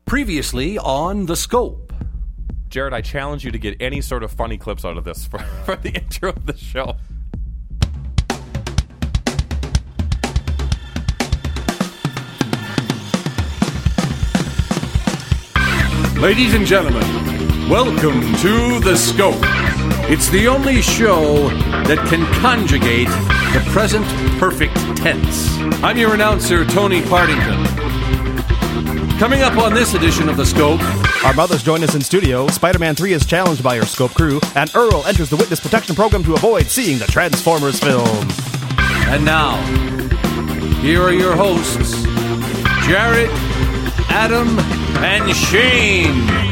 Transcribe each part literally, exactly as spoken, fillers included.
Previously on The Scope. Jared, I challenge you to get any sort of funny clips out of this for, for the intro of the show. Ladies and gentlemen, welcome to The Scope. It's the only show that can conjugate the present perfect tense. I'm your announcer, Tony Partington. Coming up on this edition of The Scope, our mothers join us in studio, Spider-Man three is challenged by her Scope crew, and Earl enters the witness protection program to avoid seeing the Transformers film. And now, here are your hosts, Jared, Adam, and Shane.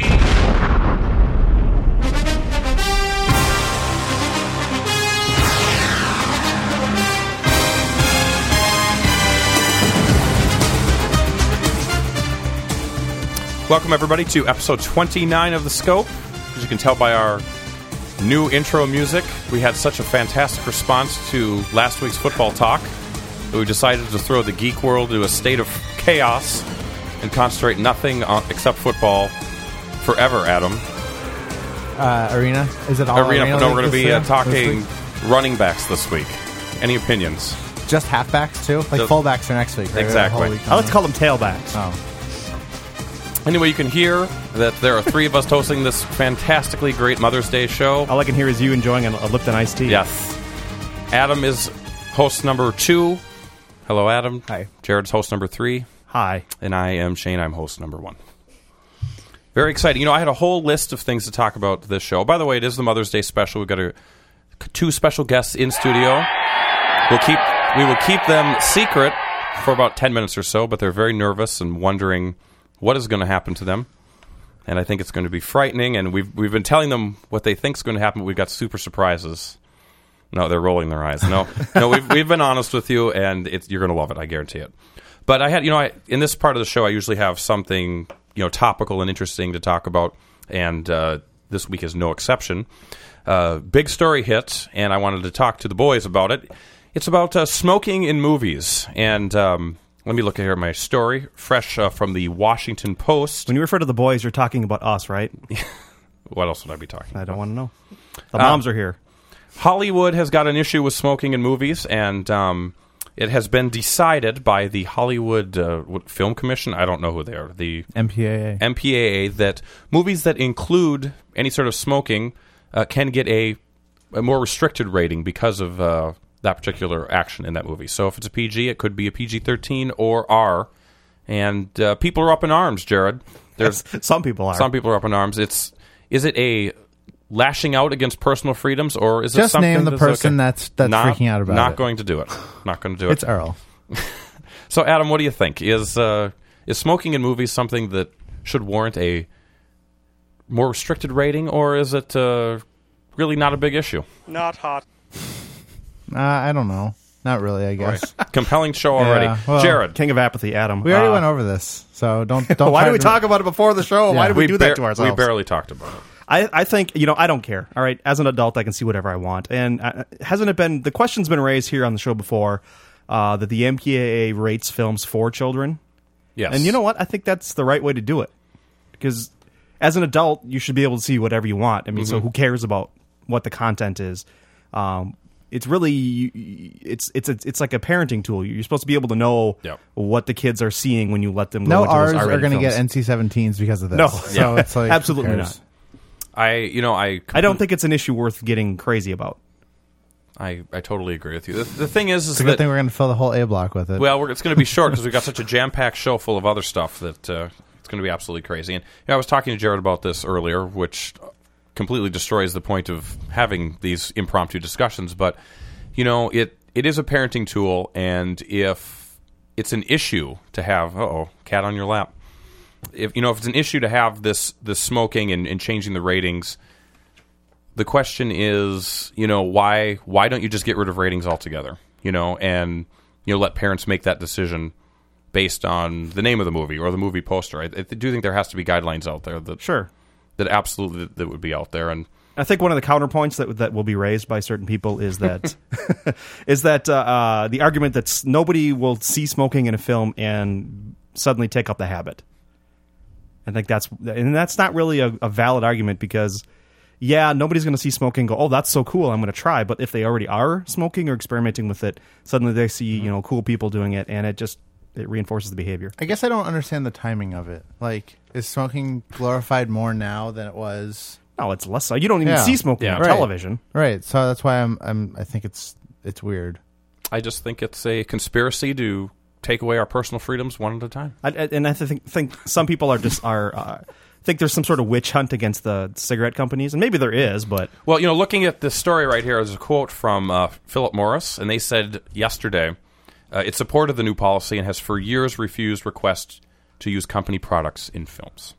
Welcome, everybody, to episode twenty-nine of The Scope. As you can tell by our new intro music, we had such a fantastic response to last week's football talk that we decided to throw the geek world into a state of chaos and concentrate nothing on, except football forever, Adam. Uh, arena? Is it all Arena? Arena No, we're going to be uh, this talking running backs this week. Any opinions? Just halfbacks, too? Like The- fullbacks are next week, right? Exactly. The whole week I like to call them tailbacks. Oh. Anyway, you can hear that there are three of us hosting this fantastically great Mother's Day show. All I can hear is you enjoying a, a Lipton iced tea. Yes. Adam is host number two. Hello, Adam. Hi. Jared's host number three. Hi. And I am Shane. I'm host number one. Very exciting. You know, I had a whole list of things to talk about this show. By the way, it is the Mother's Day special. We've got a, two special guests in studio. We'll keep we will keep them secret for about ten minutes or so, but they're very nervous and wondering what is going to happen to them. And I think it's going to be frightening. And we've we've been telling them what they think is going to happen, but we've got super surprises. No, they're rolling their eyes. No, no, we've we've been honest with you, and it's, you're going to love it. I guarantee it. But I had, you know, I, in this part of the show, I usually have something, you know, topical and interesting to talk about, and uh, this week is no exception. Uh, big story hit, and I wanted to talk to the boys about it. It's about uh, smoking in movies, and um, let me look at here my story, fresh uh, from the Washington Post. When you refer to the boys, you're talking about us, right? What else would I be talking about? I don't want to know. The moms um, are here. Hollywood has got an issue with smoking in movies, and um, it has been decided by the Hollywood uh, what, Film Commission. I don't know who they are. The M P A A. M P A A, that movies that include any sort of smoking uh, can get a, a more restricted rating because of uh, that particular action in that movie. So if it's a P G, it could be a P G thirteen or R. And uh, people are up in arms, Jared. There's Some people are. Some people are up in arms. It's is it a lashing out against personal freedoms, or is it Just something name the that's person okay? that's that's not, freaking out about not it. going to do it. Not going to do it. It's Earl. So, Adam, what do you think? Is uh, is smoking in movies something that should warrant a more restricted rating, or is it uh, really not a big issue? Not hot. Uh, I don't know. Not really, I guess. Right. Compelling show already. Yeah, well, Jared. King of apathy, Adam. We already Uh, went over this, so don't don't. Why try do we to- talk about it before the show? Why Yeah. do we, We do bar- that to ourselves? We barely talked about it. I, I think, you know, I don't care. All right. As an adult, I can see whatever I want. And uh, hasn't it been, the question's been raised here on the show before uh, that the M P A A rates films for children. Yes. And you know what? I think that's the right way to do it. Because as an adult, you should be able to see whatever you want. I mean, Mm-hmm. so who cares about what the content is? Um, it's really, it's it's a, it's like a parenting tool. You're supposed to be able to know Yep. what the kids are seeing when you let them go No into R's those are R-rated going to films. get N C seventeens because of this. No. So Yeah. it's like Absolutely who cares? not. I, you know, I... I don't think it's an issue worth getting crazy about. I, I totally agree with you. The, the thing is, is It's a that... good thing we're going to fill the whole A block with it. Well, we're, it's going to be short because we've got such a jam-packed show full of other stuff that uh, it's going to be absolutely crazy. And you know, I was talking to Jared about this earlier, which completely destroys the point of having these impromptu discussions. But, you know, it it is a parenting tool, and if it's an issue to have... Uh-oh, cat on your lap. If you know, if it's an issue to have this, this smoking and, and changing the ratings... The question is, you know, why why don't you just get rid of ratings altogether? You know, and you know, let parents make that decision based on the name of the movie or the movie poster. I, I do think there has to be guidelines out there that Sure. that absolutely that would be out there. And I think one of the counterpoints that that will be raised by certain people is that is that uh, uh, the argument that s- nobody will see smoking in a film and suddenly take up the habit. I think that's and that's not really a, a valid argument because, yeah, nobody's going to see smoking and go, oh, that's so cool, I'm going to try. But if they already are smoking or experimenting with it, suddenly they see you know cool people doing it, and it just it reinforces the behavior. I guess I don't understand the timing of it. Like, is smoking glorified more now than it was? No, it's less so. You don't even Yeah. see smoking Yeah. on Right. television. Right. So that's why I'm. I'm. I think it's. It's weird. I just think it's a conspiracy to take away our personal freedoms one at a time. I, I- and I think think some people are just are uh, think there's some sort of witch hunt against the cigarette companies, and maybe there is, but Well, you know, looking at this story right here, there's a quote from uh, Philip Morris, and they said yesterday uh, it supported the new policy and has for years refused requests to use company products in films.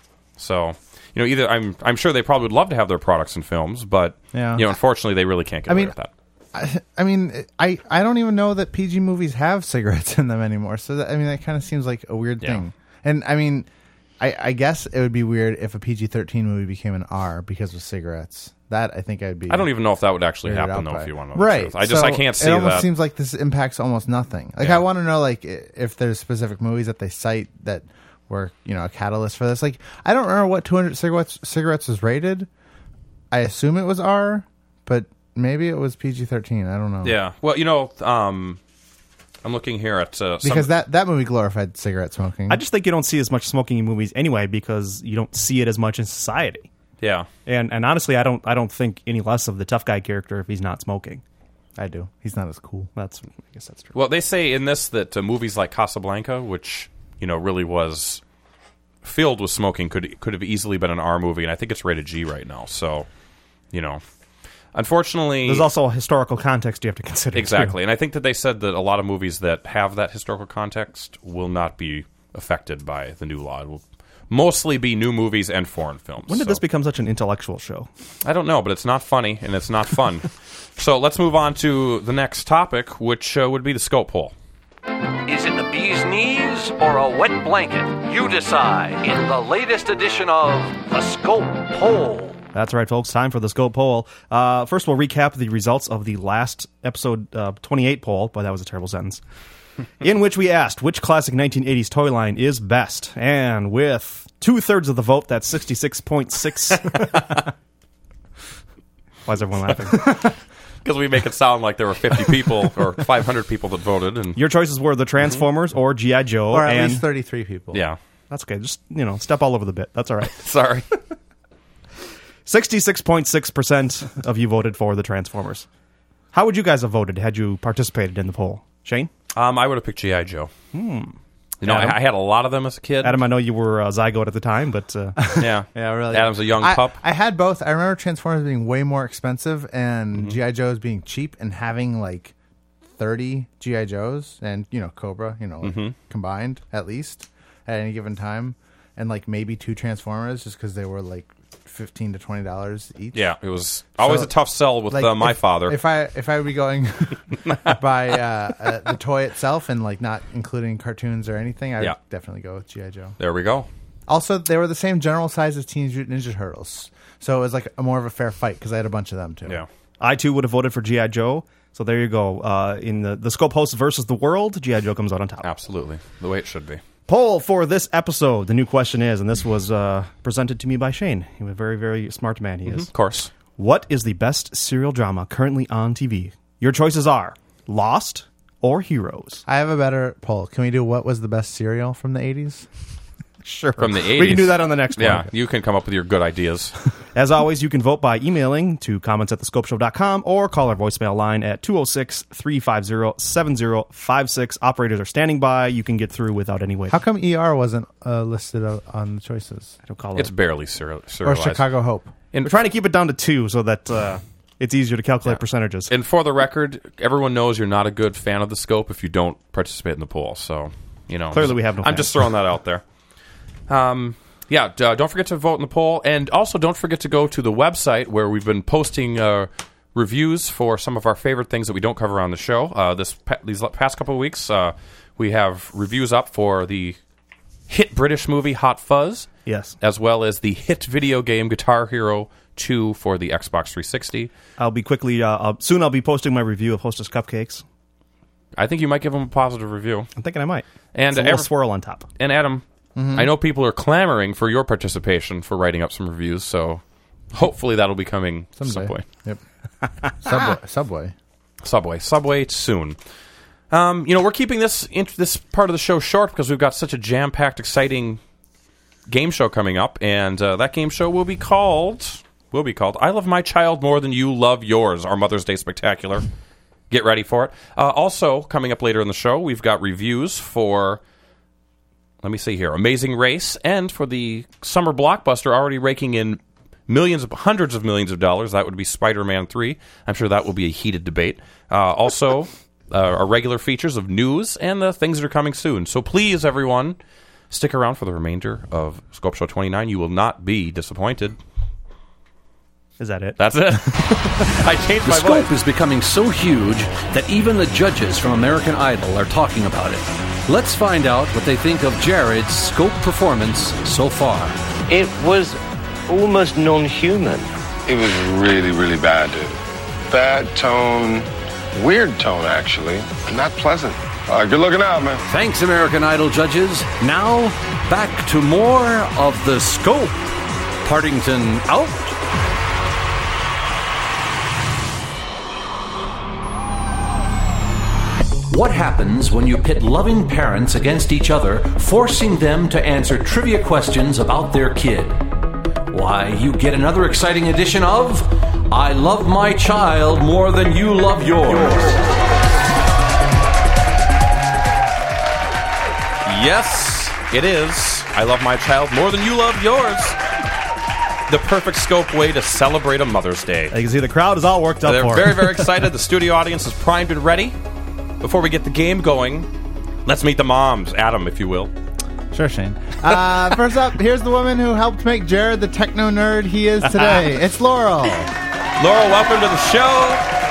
So, you know, either I'm I'm sure they probably would love to have their products in films, but Yeah. you know, unfortunately, they really can't get I away mean, with that. I, I mean, I, I don't even know that P G movies have cigarettes in them anymore. So that, I mean, that kind of seems like a weird Yeah. thing. And I mean, I, I guess it would be weird if a P G thirteen movie became an R because of cigarettes. That I think I'd be. I don't even know if that would actually weirded happen, out though. by. If you want to know right? the truth. I just So I can't see It almost that. seems like this impacts almost nothing. Like Yeah. I want to know, like i- if there's specific movies that they cite that were you know a catalyst for this. Like I don't remember what two hundred cigarettes cigarettes was rated. I assume it was R, but maybe it was P G thirteen. I don't know. Yeah. Well, you know, um, I'm looking here at uh, some, Because that, that movie glorified cigarette smoking. I just think you don't see as much smoking in movies anyway because you don't see it as much in society. yeah. And and honestly, I don't I don't think any less of the tough guy character if he's not smoking. I do. He's not as cool. That's I guess that's true. Well, they say in this that uh, movies like Casablanca, which you know really was filled with smoking, could could have easily been an R movie, and I think it's rated G right now. So, you know, unfortunately, There's also a historical context you have to consider. exactly, too. and I think that they said that a lot of movies that have that historical context will not be affected by the new law. It will mostly be new movies and foreign films. When did So- this become such an intellectual show? I don't know, but it's not funny and it's not fun. So let's move on to the next topic, which uh, would be the scope poll. Is it the bee's knees or a wet blanket? You decide in the latest edition of the Scope Poll. That's right, folks. Time for the Scope poll. Uh, first, we'll recap the results of the last episode uh, twenty-eight poll. Boy, that was a terrible sentence. In which we asked which classic nineteen eighties toy line is best, and with two thirds of the vote, that's sixty-six point six. Why is everyone laughing? Because we make it sound like there were fifty people or five hundred people that voted, and Your choices were the Transformers or G I. Joe, Or at and least thirty-three people. yeah, that's okay. Just you know, step all over the bit. That's all right. sorry. Sixty-six point six percent of you voted for the Transformers. How would you guys have voted had you participated in the poll, Shane? Um, I would have picked G I. Joe. Hmm. You know, Adam? I, I had a lot of them as a kid. Adam, I know you were a zygote at the time, but uh, yeah, Yeah, really. Adam's a young I, pup. I had both. I remember Transformers being way more expensive and Mm-hmm. G I. Joes being cheap and having like thirty G I. Joes and, you know, Cobra, you know, like, Mm-hmm. combined at least at any given time. And like maybe two Transformers just because they were like fifteen to twenty dollars each. Yeah, it was always So, a tough sell with Like, uh, my if, father. If I if I would be going by uh, uh, the toy itself and like not including cartoons or anything, I would Yeah. definitely go with G I. Joe. there we go. Also, they were the same general size as Teenage Mutant Ninja Turtles, so it was like a more of a fair fight because I had a bunch of them too. Yeah. I too would have voted for G I. Joe. So there you go. Uh, in the, the Scope host versus the world, G I. Joe comes out on top. Absolutely. The way it should be. Poll for this episode. The new question is, and this was uh, presented to me by Shane. He's a very, very smart man he is. Of course. What is the best serial drama currently on T V? Your choices are Lost or Heroes. I have a better poll. Can we do what was the best cereal from the eighties? Sure. From the We eighties. can do that on the next Yeah, one. you can come up with your good ideas. As always, you can vote by emailing to comments at the scope show dot com or call our voicemail line at two oh six, three five zero, seven zero five six. Operators are standing by. You can get through without any wait. How come E R wasn't uh, listed o- on the choices? I don't call It's it. barely serial, Or serialized. Chicago Hope? We're trying to keep it down to two so that uh, it's easier to calculate Yeah. percentages. And for the record, everyone knows you're not a good fan of the scope if you don't participate in the poll. So, you know, Clearly we have no I'm fans. just throwing that out there. Um, yeah, d- uh, don't forget to vote in the poll, and also don't forget to go to the website where we've been posting uh, reviews for some of our favorite things that we don't cover on the show. Uh, this pa- these past couple of weeks, uh, we have reviews up for the hit British movie Hot Fuzz, Yes. as well as the hit video game Guitar Hero two for the Xbox three sixty. I'll be quickly, uh, I'll, soon I'll be posting my review of Hostess Cupcakes. I think you might give them a positive review. I'm thinking I might. And It's a little every- swirl on top. And Adam, I know people are clamoring for your participation for writing up some reviews, so hopefully that'll be coming Someday. Subway. Yep. Subway. Subway. Subway. Subway soon. Um, you know, we're keeping this in, this part of the show short because we've got such a jam-packed, exciting game show coming up, and uh, that game show will be called will be called I Love My Child More Than You Love Yours, our Mother's Day Spectacular. Get ready for it. Uh, also, coming up later in the show, we've got reviews for, let me see here, Amazing Race, and for the summer blockbuster already raking in millions of, hundreds of millions of dollars. That would be Spider-Man three. I'm sure that will be a heated debate. Uh, also, uh, our regular features of news and the things that are coming soon. So please, everyone, stick around for the remainder of Scope Show twenty-nine. You will not be disappointed. Is that it? That's it. I changed The my scope voice. is becoming so huge that even the judges from American Idol are talking about it. Let's find out what they think of Jared's scope performance so far. It was almost non-human. It was really, really bad, dude. Bad tone, weird tone, actually. Not pleasant. All right, good looking out, man. Thanks, American Idol judges. Now, back to more of the scope. Partington out. What happens when you pit loving parents against each other, forcing them to answer trivia questions about their kid? Why, you get another exciting edition of I Love My Child More Than You Love Yours. Yes, it is. I Love My Child More Than You Love Yours. The perfect scope way to celebrate a Mother's Day. You can see the crowd is all worked up They're for very, it. very excited. The studio audience is primed and ready. Before we get the game going, let's meet the moms. Adam, if you will. Sure, Shane. Uh, first up, here's the woman who helped make Jared the techno nerd he is today. It's Laurel. Laurel, welcome to the show.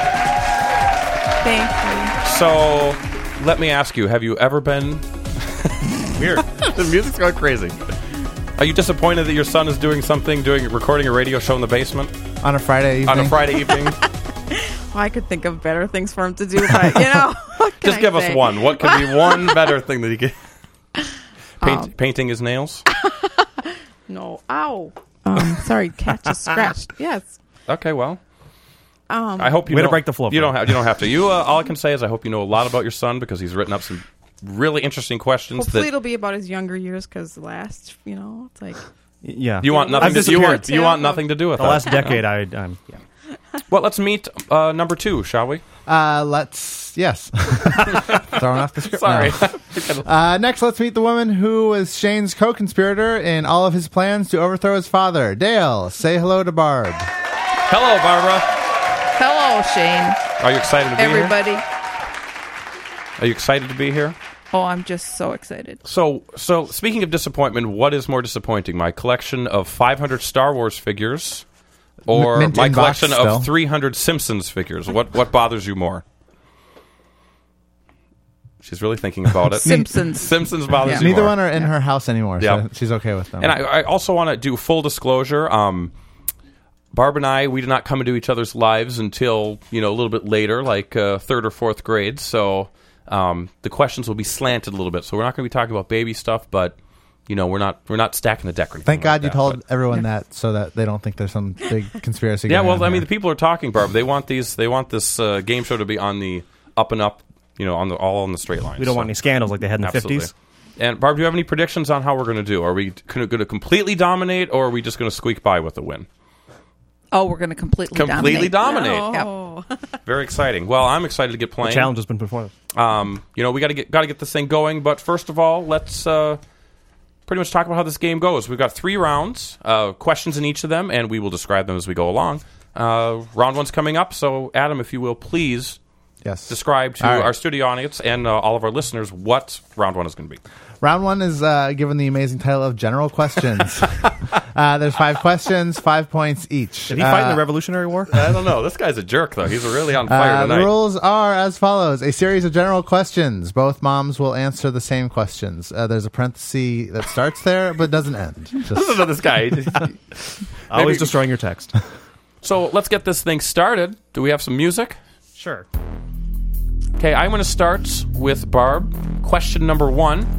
Thank you. So, let me ask you, have you ever been... Weird. The music's going crazy. Are you disappointed that your son is doing something, doing recording a radio show in the basement? On a Friday evening. On a Friday evening? Well, I could think of better things for him to do, but, you know. what can Just I give say? us one. What could be one better thing that he could... Paint, Um, painting his nails? No. Ow. Um, sorry, cat just scratched. Yes. Okay, well... Um, I hope you Way to know, break the flow You for don't him. have. You don't have to. You. Uh, all I can say is I hope you know a lot about your son because he's written up some really interesting questions. hopefully that it'll be about his younger years because last, you know, it's like... Yeah. you want I've nothing. To, you disappeared. want. You want nothing to do with the that. last decade, I, I'm, yeah. Well, let's meet uh, number two, shall we? Uh, let's, yes. Throwing off the script. Sorry. No. Uh, next, let's meet the woman who was Shane's co-conspirator in all of his plans to overthrow his father. Dale, say hello to Barb. Hello, Barbara. Hello, Shane. Are you excited to be Everybody. here? Are you excited to be here? Oh, I'm just so excited. So, so speaking of disappointment, what is more disappointing? My collection of five hundred Star Wars figures, or Mint my in box collection still. of three hundred Simpsons figures? What what bothers you more? She's really thinking about it. Simpsons. Simpsons bothers Yeah. you Neither more. one are in her house anymore, Yeah. so she's okay with them. And I, I also want to do full disclosure. Um, Barb and I, we did not come into each other's lives until, you know, a little bit later, like uh, third or fourth grade. So um, the questions will be slanted a little bit. So we're not going to be talking about baby stuff, but you know, we're not we're not stacking the deck or anything Thank like God you that, told but- everyone that so that they don't think there's some big conspiracy Yeah, going well, on I mean, here. the people are talking, Barb. They want these. They want this uh, game show to be on the up and up. You know, on the all on the straight line. We don't So- want any scandals like they had in the Absolutely. fifties. And Barb, do you have any predictions on how we're going to do? Are we going to completely dominate, or are we just going to squeak by with a win? Oh, we're going to completely, Completely dominate. dominate. Yep. Very exciting. Well, I'm excited to get The playing. challenge has been put forth. Um, you know, we got to get got to get this thing going. But first of all, let's uh, pretty much talk about how this game goes. We've got three rounds, uh, questions in each of them, and we will describe them as we go along. Uh, round one's coming up. So, Adam, if you will, please yes. describe to All right. our studio audience and uh, all of our listeners what round one is going to be. Round one is uh, given the amazing title of General Questions. uh, there's five questions, five points each. Did he fight in Uh, the Revolutionary War? I don't know. This guy's a jerk, though. He's really on fire Uh, the tonight. rules are as follows. A series of general questions. Both moms will answer the same questions. Uh, there's a parenthesis that starts there, but doesn't end. Just, Listen to this guy. Always Maybe- destroying your text. So let's get this thing started. Do we have some music? Sure. Okay, I'm going to start with Barb. Question number one.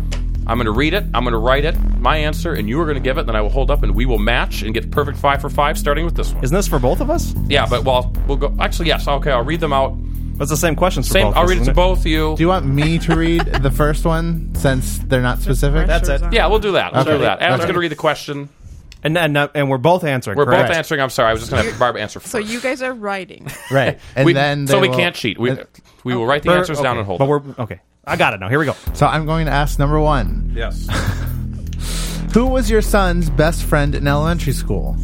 I'm going to read it. I'm going to write it, my answer, and you are going to give it. Then I will hold up, and we will match and get perfect five for five, starting with this one. Isn't this for both of us? Yeah, but well, we'll go. Actually, yes. Okay, I'll read them out. That's the same questions for Same. both I'll of us, read it to isn't both of you. Do you want me to read the first one since they're not specific? That's it. Yeah, we'll do that. We'll Okay. do that. Adam's Okay. going to read the question. And and, uh, and we're both answering. We're correct? both answering. I'm sorry. I was just going to have Barbara answer first. So you guys are writing. Right. And We- then so they we will- can't cheat. We, uh, we will write the We're- answers down okay, and hold But them. we're okay. I got it now. Here we go. So I'm going to ask number one. Yes. Who was your son's best friend in elementary school?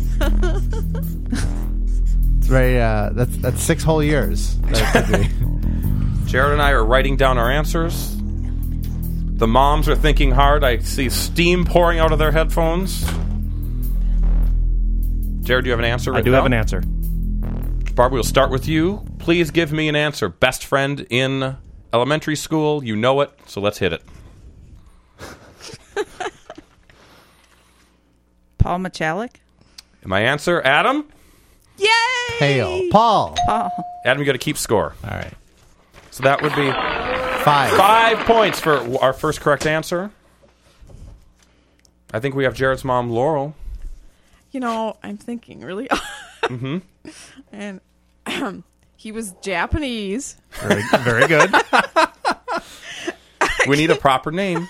It's very. Uh, that's that's six whole years. That could be. Jared and I are writing down our answers. The moms are thinking hard. I see steam pouring out of their headphones. Jared, do you have an answer? I written do have down? an answer. Barbara, we'll start with you. Please give me an answer. Best friend in elementary school. You know it, so let's hit it. Paul Machalik. My answer, Adam? Yay! Hail. Paul. Paul. Adam, you got to keep score. All right. So that would be Five. five points for our first correct answer. I think we have Jared's mom, Laurel. You know, I'm thinking really. Mm-hmm. And he was Japanese. Very, very good. We need a proper name.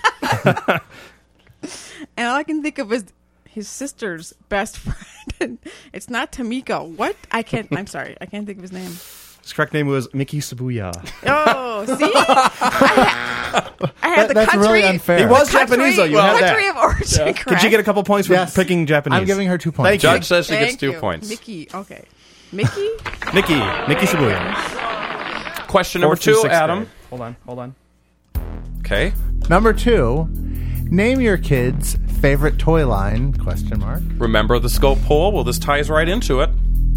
And all I can think of is his sister's best friend. It's not Tamika. What? I can't. I'm sorry. I can't think of his name. His correct name was Miki Sabuya. Oh, see? I, I had That- the that's country. really unfair. He was country, Japanese, though. You had country that. of origin. Could correct? you get a couple points for Yes. picking Japanese? I'm giving her two points. Thank you. Judge says she Thank gets two you. points. Mickey. Okay. Mickey? Nikki. Nikki Sabuya. Question number Fourth through two, sixth Adam. grade. Hold on. Hold on. Okay. Number two. Name your kid's favorite toy line? Question mark. Remember the scope poll? Well, this ties right into it.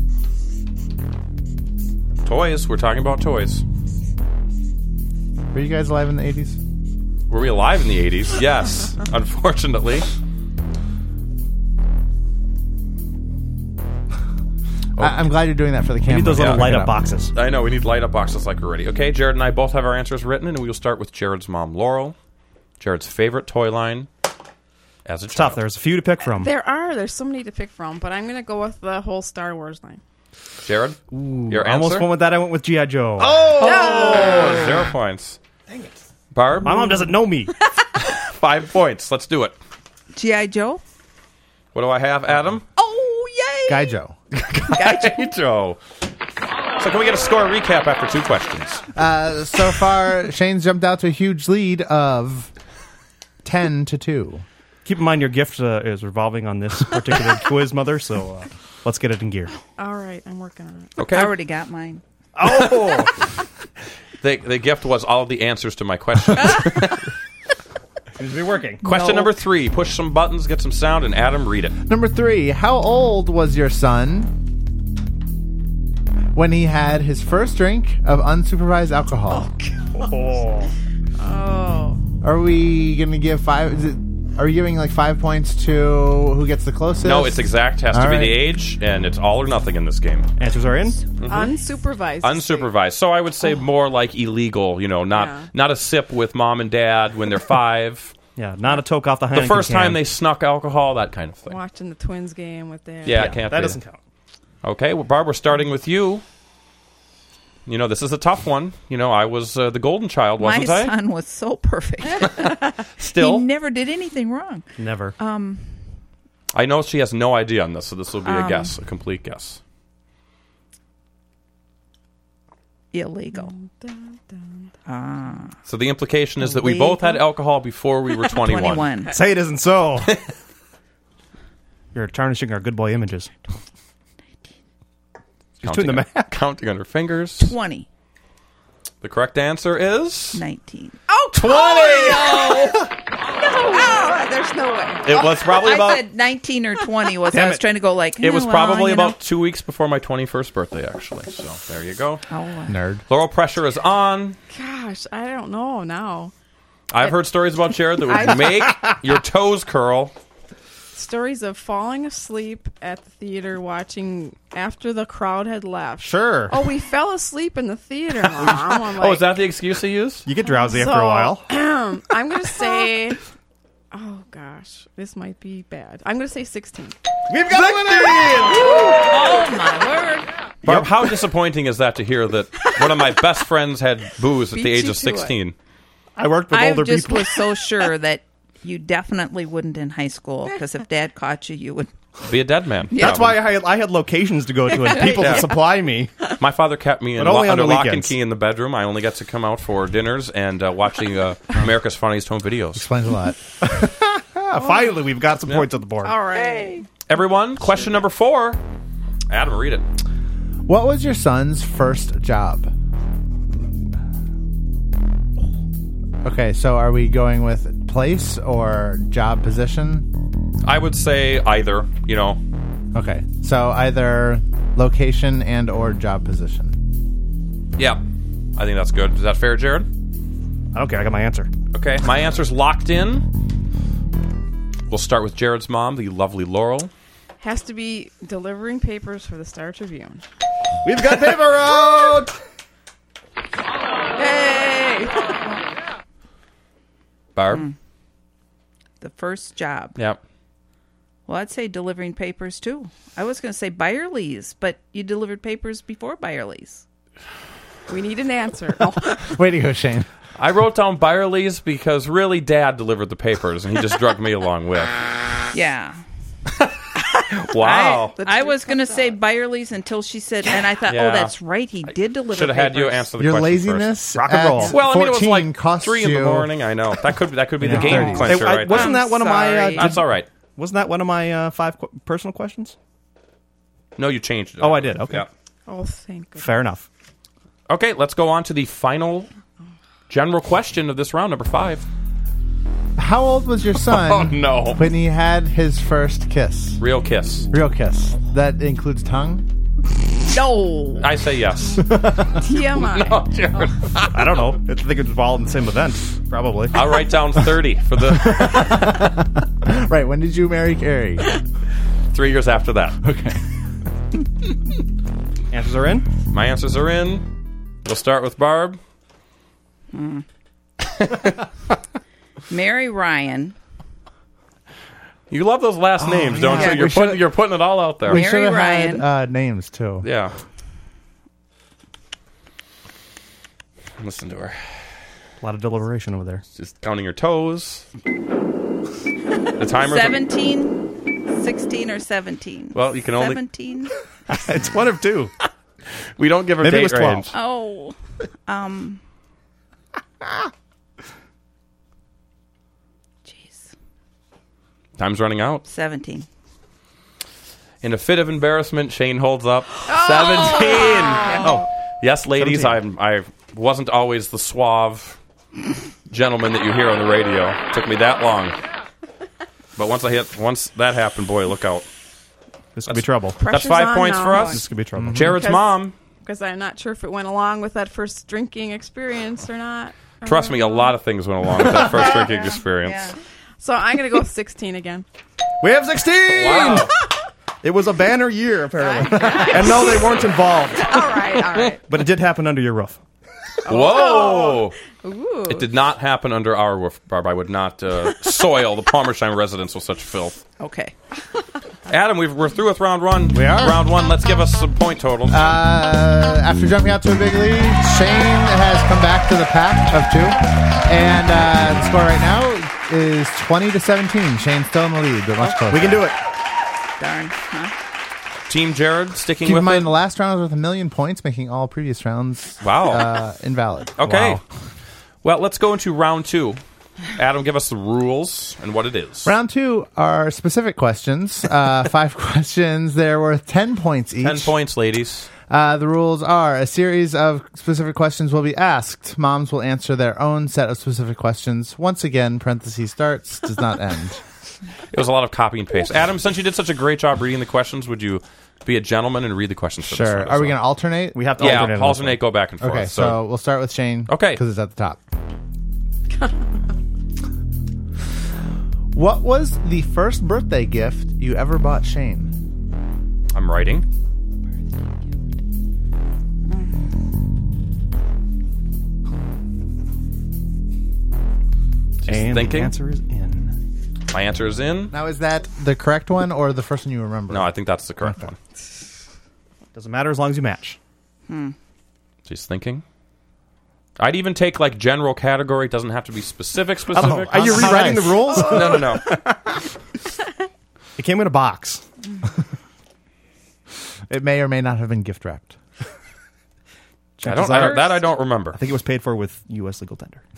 Toys. We're talking about toys. Were you guys alive in the eighties? Were we alive in the eighties? Yes. Unfortunately. I- I'm glad you're doing that for the camera. You need those little Yeah, light yeah. up boxes. I know. We need light up boxes like we're ready. Okay, Jared and I both have our answers written, and we will start with Jared's mom, Laurel. Jared's favorite toy line as a It's child. tough. There's a few to pick from. There are. There's so many to pick from, but I'm going to go with the whole Star Wars line. Jared, your I almost answer? went with that. I went with G I. Joe. Oh, zero points. Dang it. Barb? My mom doesn't know me. Five points. Let's do it. G I. Joe. What do I have, Adam? Oh, yay! Guy Joe. Hey, Joe. So can we get a score recap after two questions? Uh, so far, Shane's jumped out to a huge lead of ten to two. Keep in mind your gift uh, is revolving on this particular quiz, Mother, so uh, let's get it in gear. All right. I'm working on it. Okay. I already got mine. Oh! The, the gift was all of the answers to my questions. Seems to be working. Question No. number three. Push some buttons, get some sound, and Adam, read it. Number three, how old was your son when he had his first drink of unsupervised alcohol? Oh. Oh. Are we going to give five? Is it, are we giving like five points to who gets the closest? No, it's exact. Has to All be right. the age, and it's all or nothing in this game. Answers are in? Unsupervised. Unsupervised. So I would say more like illegal, you know, not Yeah. not a sip with mom and dad when they're five. Yeah, not a toke off the The Heineken first can. time they snuck alcohol, that kind of thing. Watching the Twins game with their. Yeah, Yeah, it can't that be. doesn't count. Okay, well, Barb, we're starting with you. You know, this is a tough one. You know, I was uh, the golden child, My wasn't I? son was so perfect. Still, He never did anything wrong. Never. Um, I know she has no idea on this, so this will be a Um, guess, a complete guess. illegal. Ah, So the implication is that we both had alcohol before we were twenty-one. twenty-one. Say it isn't so. You're tarnishing our good boy images. She's doing the math. Counting on her fingers. twenty. The correct answer is nineteen. Oh, twenty. oh, there's no way. It was probably I about. said nineteen or twenty. Was Damn I was it. trying to go like. It was eh, well, probably you about know. two weeks before my twenty-first birthday, actually. So there you go. Oh, uh, nerd. Laurel, pressure is on. Gosh, I don't know now. I've heard stories about Jared that would make your toes curl. Stories of falling asleep at the theater watching after the crowd had left. Sure. Oh, we fell asleep in the theater, Mom. I'm Oh, like, is that the excuse he used? You get drowsy so, after a while. I'm going to say gosh. This might be bad. I'm going to say sixteen. We've got a winner! Oh, my word. Barb, how disappointing is that to hear that one of my best friends had booze at Beat the age you of to it. sixteen? I worked with I older just people. was so sure that you definitely wouldn't in high school, because if Dad caught you, you would. Be a dead man. That's why I had, I had locations to go to and people Yeah. to supply me. My father kept me in But only lo- on under the lock and weekends. key in the bedroom. I only got to come out for dinners and uh, watching uh, America's Funniest Home Videos. Explains a lot. Ah, finally, we've got some points on the board. All right. Everyone, question number four. Adam, read it. What was your son's first job? Okay, so are we going with place or job position? I would say either, you know. Okay, so either location and or job position. Yeah, I think that's good. Is that fair, Jared? I don't care. I got my answer. Okay, my answer's locked in. We'll start with Jared's mom, the lovely Laurel. Has to be delivering papers for the Star Tribune. We've got paper out! Hey! Barb? The first job. Yeah. Well, I'd say delivering papers, too. I was going to say Byerly's, but you delivered papers before Byerly's. We need an answer. Oh. Way to go, Shane. I wrote down Byerly's because really Dad delivered the papers and he just drugged me along with. Yeah. Wow. I, I was going to say Byerly's until she said, and I thought, Yeah. oh, that's right. He did deliver Should have had you papers. answer the Your question laziness first. Rock and at roll. Well, I mean, it was fourteen like cost three in you. the morning. I know that could that could be the Yeah. game thirties. clincher Hey, I- right wasn't there. that one of my? Uh, sorry. did- That's all right. wasn't that one of my uh, five qu- personal questions? No, you changed it. Oh, I did. Okay. Yeah. Oh, thank goodness. Fair enough. Okay, let's go on to the final general question of this round, number five. How old was your son Oh no, when he had his first kiss? real kiss. Real kiss. That includes tongue? No. I say yes. T M I. Oh, Jared. I don't know. I think it's all in the same event. Probably. I'll write down thirty for the Right, when did you marry Carrie? three years after that. Okay. Answers are in. My answers are in. We'll start with Barb. Mary Ryan. You love those last names, don't yeah. you? You're We putting should- you're putting it all out there. We Mary should have had Ryan. uh, names, too. Yeah. Listen to her. A lot of deliberation over there. Just counting her toes. The timer's seventeen, sixteen, or seventeen? Well, you can only- seventeen? It's one of two. We don't give her Maybe it date was twelve. range. Oh. Um. Jeez. Time's running out. seventeen. In a fit of embarrassment, Shane holds up seventeen. Oh, yes, ladies, I'm, I wasn't always the suave gentleman that you hear on the radio. It took me that long. But once I hit, once that happened, boy, look out. This could be trouble. That's Pressure's five on points now. for us. This could be trouble. Jared's Because- mom. Because I'm not sure if it went along with that first drinking experience or not. Trust me, a lot of things went along with that first drinking experience. Yeah. So I'm going to go with sixteen again. We have sixteen. Wow. It was a banner year, apparently. And no, they weren't involved. All right, all right. But it did happen under your roof. Whoa! Ooh. It did not happen under our roof, Barb. I would not uh, soil the Palmersheim residence with such filth. Okay. Adam, we've, we're through with round one. We are? Round one. Let's give us some point totals. Uh, after jumping out to a big lead, Shane has come back to the pack of two. And uh, the score right now is twenty to seventeen. Shane's still in the lead, but much closer. We can do it. Darn. Huh? Team Jared sticking Keep with in mind, it. the last round was with a million points, making all previous rounds Wow. uh, invalid. Okay. Wow. Well, let's go into round two. Adam, give us the rules and what it is. Round two are specific questions. Uh, five questions. They're worth ten points each. Ten points, ladies. Uh, the rules are a series of specific questions will be asked. Moms will answer their own set of specific questions. Once again, parentheses starts, does not end. It was a lot of copy and paste. Adam, since you did such a great job reading the questions, would you be a gentleman and read the questions for this Sure. one as Are we well? going to alternate? We have to Yeah, alternate. on this alternate, go back and forth. Okay, so, we'll start with Shane. Okay. Because it's at the top. What was the first birthday gift you ever bought Shane? I'm writing. Just And thinking. the answer is in. My answer is in. Now, is that the correct one or the first one you remember? No, I think that's the correct one. Doesn't matter as long as you match. Hmm. She's thinking. I'd even take like general category. It doesn't have to be specific. Specific. Are you How rewriting nice. the rules? No, no, no. It came in a box. It may or may not have been gift wrapped. I don't, I don't, that I don't remember. I think it was paid for with U S legal tender.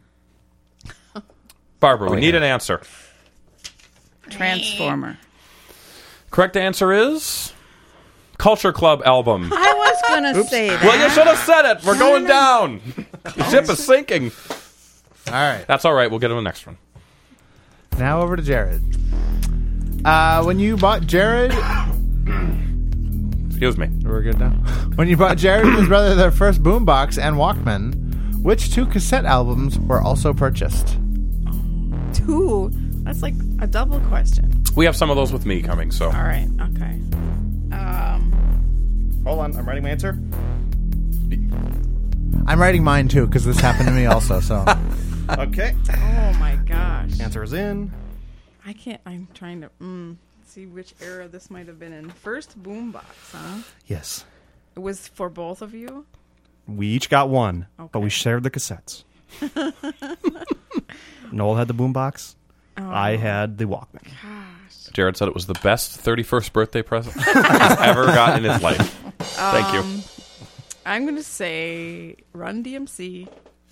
Barbara, we Oh, need yeah. an answer. Transformer. Correct answer is Culture Club album. I was going to say that. Well, you should have said it. We're going down. The ship is sinking. All right. That's all right. We'll get to the next one. Now over to Jared. Uh, when you bought Jared... Excuse me. We're good now. When you bought Jared and his brother their first boombox and Walkman, which two cassette albums were also purchased? Two. That's like a double question. We have some of those with me coming, so. All right. Okay. Um. Hold on. I'm writing my answer. I'm writing mine too because this happened to me also. So Okay. Oh my gosh. Answer is in. I can't. I'm trying to mm, see which era this might have been in. First boombox, huh? Yes. It was for both of you. We each got one, but Okay. we shared the cassettes. Noel had the boombox. Oh. I had the Walkman. Gosh. Jared said it was the best thirty-first birthday present he's ever gotten in his life. Thank you. Um, I'm going to say Run D M C,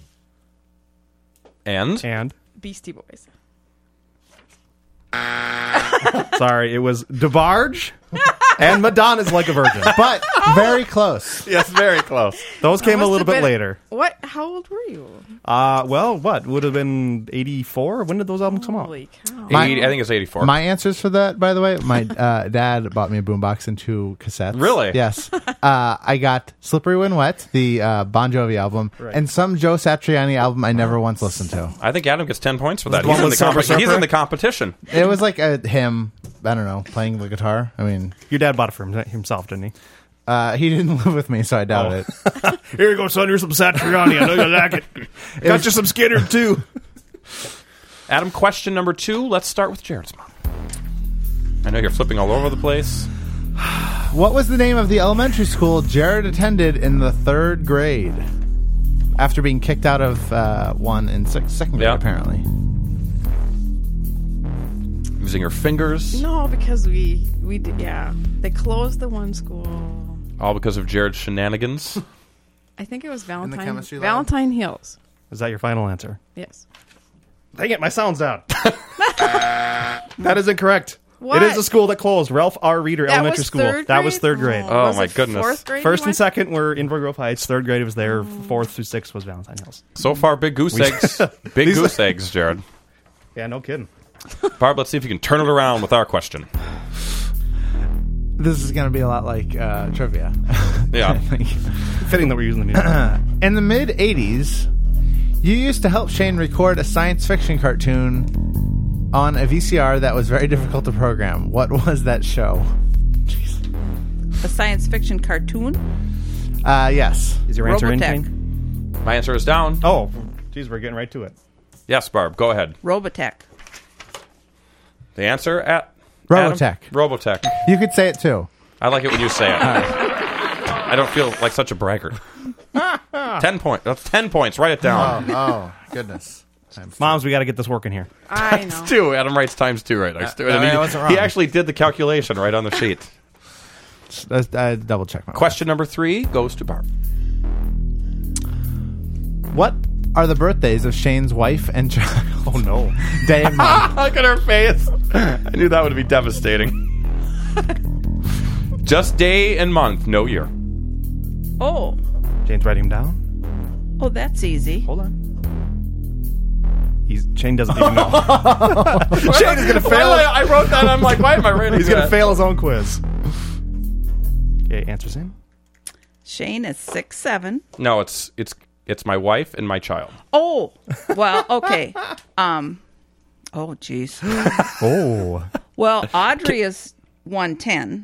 And? And Beastie Boys. sorry, it was DeBarge and Madonna's Like a Virgin. but very close. Yes, very close. Those came a Must little have bit been- later. What? How old were you? Uh, well, what? Would have been eighty-four? When did those albums come out? Holy cow. My- eighty, I think it's eighty-four. My answers for that, by the way, my uh, dad bought me a boombox and two cassettes. Really? Yes. Uh, I got Slippery When Wet, the uh, Bon Jovi album, Right. and some Joe Satriani album I never once listened to. I think Adam gets ten points for that. the He's one in the, with Silver comp- he's Surfer? in the competition. It was like a him, I don't know, playing the guitar. I mean, Your dad bought it for him- himself, didn't he? uh, he didn't live with me, so I doubt Oh. it. Here you go, son. Here's some Satriani. I know you like it. Got you some Skinner, too. Adam, question number two. Let's start with Jared's mom. I know you're flipping all over the place. What was the name of the elementary school Jared attended in the third grade? After being kicked out of uh, one in six, second grade, Yeah. apparently. Using your fingers. No, because we we did, yeah. They closed the one school. All because of Jared's shenanigans. I think it was Valentine. chemistry lab? Valentine Hills. Is that your final answer? Yes. Dang it, my sound's out. That is incorrect. What? It is the school that closed. Ralph R. Reeder That Elementary was School. third That was grade? third grade. Oh, Was my it goodness. Fourth grade. First you and went? second were in Grove Heights. Third grade was there. Fourth through sixth was Valentine Hills. So far, big goose eggs. Big These- goose eggs, Jared. Yeah, no kidding. Barb, let's see if you can turn it around with our question. This is going to be a lot like uh, trivia. Yeah. Fitting that we're using the music. In the mid eighties, you used to help Shane record a science fiction cartoon on a V C R that was very difficult to program. What was that show? A science fiction cartoon. Uh, yes. Is your answer in, Robotech. Kane? My answer is down. Oh, geez, we're getting right to it. Yes, Barb, go ahead. Robotech. The answer at Robotech. Adam? Robotech. You could say it too. I like it when you say it. I don't feel like such a braggart. ten points. That's ten points. Write it down. Oh, goodness. Moms, we got to get this working here. I know. Times two. Adam writes times two right next to it. Uh, And I he, wasn't wrong. he actually did the calculation right on the sheet. I, I double check my Question number three goes to Barb. What are the birthdays of Shane's wife and child? Oh, no. Day and month. Look at her face. I knew that would be devastating. Just day and month, no year. Oh. Shane's writing him down. Oh, that's easy. Hold on. He's Shane doesn't even know. Shane is going to fail. I, I wrote that. I'm like, why am I writing He's going to that? fail his own quiz. Okay, answers in. Shane is six seven. No, it's it's it's my wife and my child. Oh, well, okay. Um. Oh, jeez. Oh. Well, Audrey is one ten.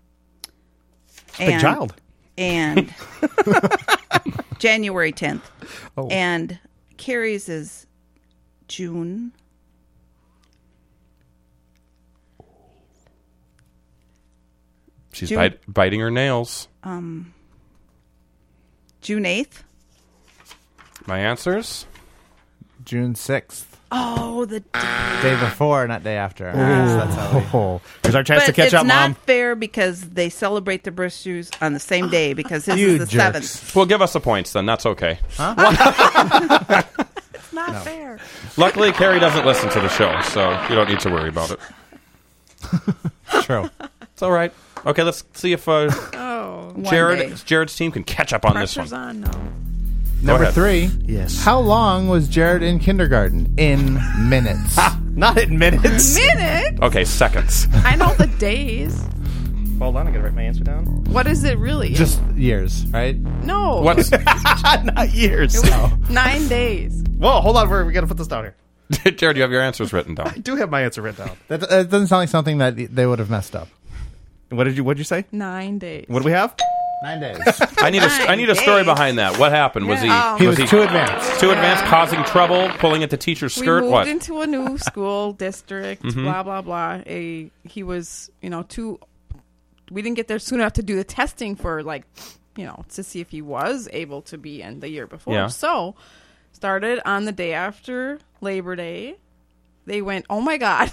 Big child. And January tenth. Oh. And Carrie's is June She's June- bite, biting her nails. Um, June eighth. My answers? June sixth. Oh, the day. Day before, not day after. That's how we- Oh, here's our chance But to catch it's up, not Mom. fair because they celebrate the birthdays on the same day because his You is the jerks. seventh. Well, give us the points then. That's okay. It's not fair. Luckily, Carrie doesn't listen to the show, so you don't need to worry about it. True. It's all right. Okay, let's see if uh, Oh, One Jared, day. Jared's team can catch up on this pressure's one. on. No. Number ahead. three. Yes. How long was Jared in kindergarten? In minutes. Not in minutes. Minute. Okay, seconds. I know the days. Hold on, I gotta write my answer down. What is it really? Just years, right? no. What's Not years. Nine days? Whoa, hold on, we're, we gotta put this down here. Jared? You have your answers written down. I do have my answer written down. That, that doesn't sound like something that they would have messed up. What did you? What did you say? Nine days. What do we have? Nine days. I need a I need a story behind that. What happened? Was he Yeah. Um, He was too advanced. too advanced, causing trouble, pulling at the teacher's We skirt? moved What? into a new school district. Blah blah blah. A he was you know too. We didn't get there soon enough to do the testing for like you know to see if he was able to be in the year before. Yeah. So started on the day after Labor Day. They went, oh my god,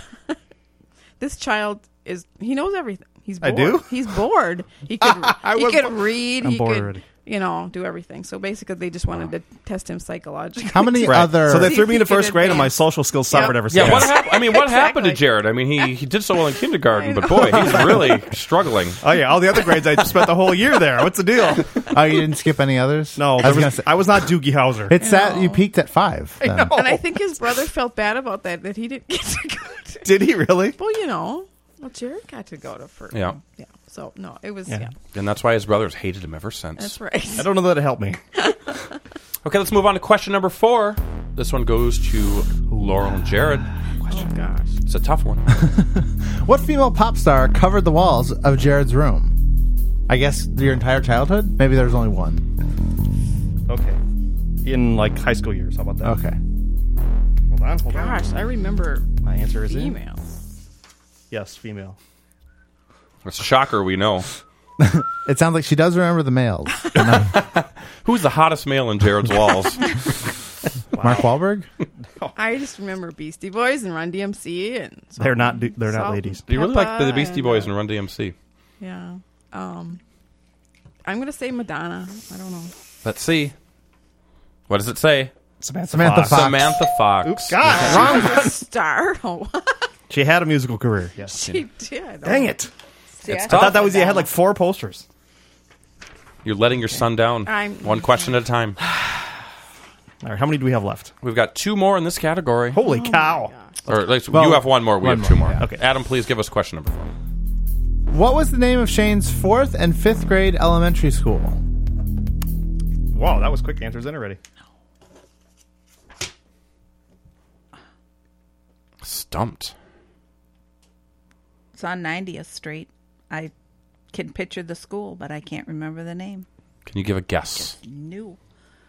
this child is he knows everything. He's I bored. do? He's bored. He could he was could bo- read. I'm he bored could already. you know do everything. So basically, they just wanted to test him psychologically. How many Right. other... So they See threw if me he into could first grade, and my advance. social skills suffered Yep. ever Yeah, since. what happened? I mean, what happened to Exactly. Jared? I mean, he, he did so well in kindergarten, but boy, he's really struggling. Oh yeah, all the other grades I spent the whole year there. What's the deal? Oh, you didn't skip any others? No, I there was, was- gonna say, I was not Doogie Howser. it's that No. you peaked at five. then. And I think his brother felt bad about that, that he didn't get to go to. Did he really? Well, you know, well, Jared got to go to first. Yeah. Yeah. So, no, it was, Yeah. yeah. And that's why his brothers hated him ever since. That's right. I don't know that it helped me. Okay, let's move on to question number four. This one goes to Laurel and Jared. Oh, gosh. It's a tough one. What female pop star covered the walls of Jared's room? I guess your entire childhood? Maybe there's only one. Okay. In like high school years. How about that? Okay. Hold on, hold on. Gosh, I remember My answer is in. female. Yes, female. It's a shocker, we know. It sounds like she does remember the males. Who's the hottest male in Jared's walls? Mark Wahlberg? I just remember Beastie Boys and Run D M C. and so- They're not. du- They're not Salt ladies. Do you really like the Peppa Beastie and, Boys uh, and Run D M C? Yeah. Um, I'm going to say Madonna. I don't know. Let's see. What does it say? Samantha, Samantha Fox. Fox. Samantha Fox. Oops, God, wrong. A star? Oh, She had a musical career. Yes. she did. Dang it! See, It's I I thought that was you Madonna. had like four posters. You're letting your son down. I'm- One question at a time. All right, how many do we have left? We've got two more in this category. Holy cow! Or at least Well, you have one more. We one have two more, more. yeah. Okay. Adam, please give us question number four. What was the name of Shane's fourth and fifth grade elementary school? Wow, that was quick answers in already. Stumped. It's on ninetieth Street. I can picture the school, but I can't remember the name. Can you give a guess? No.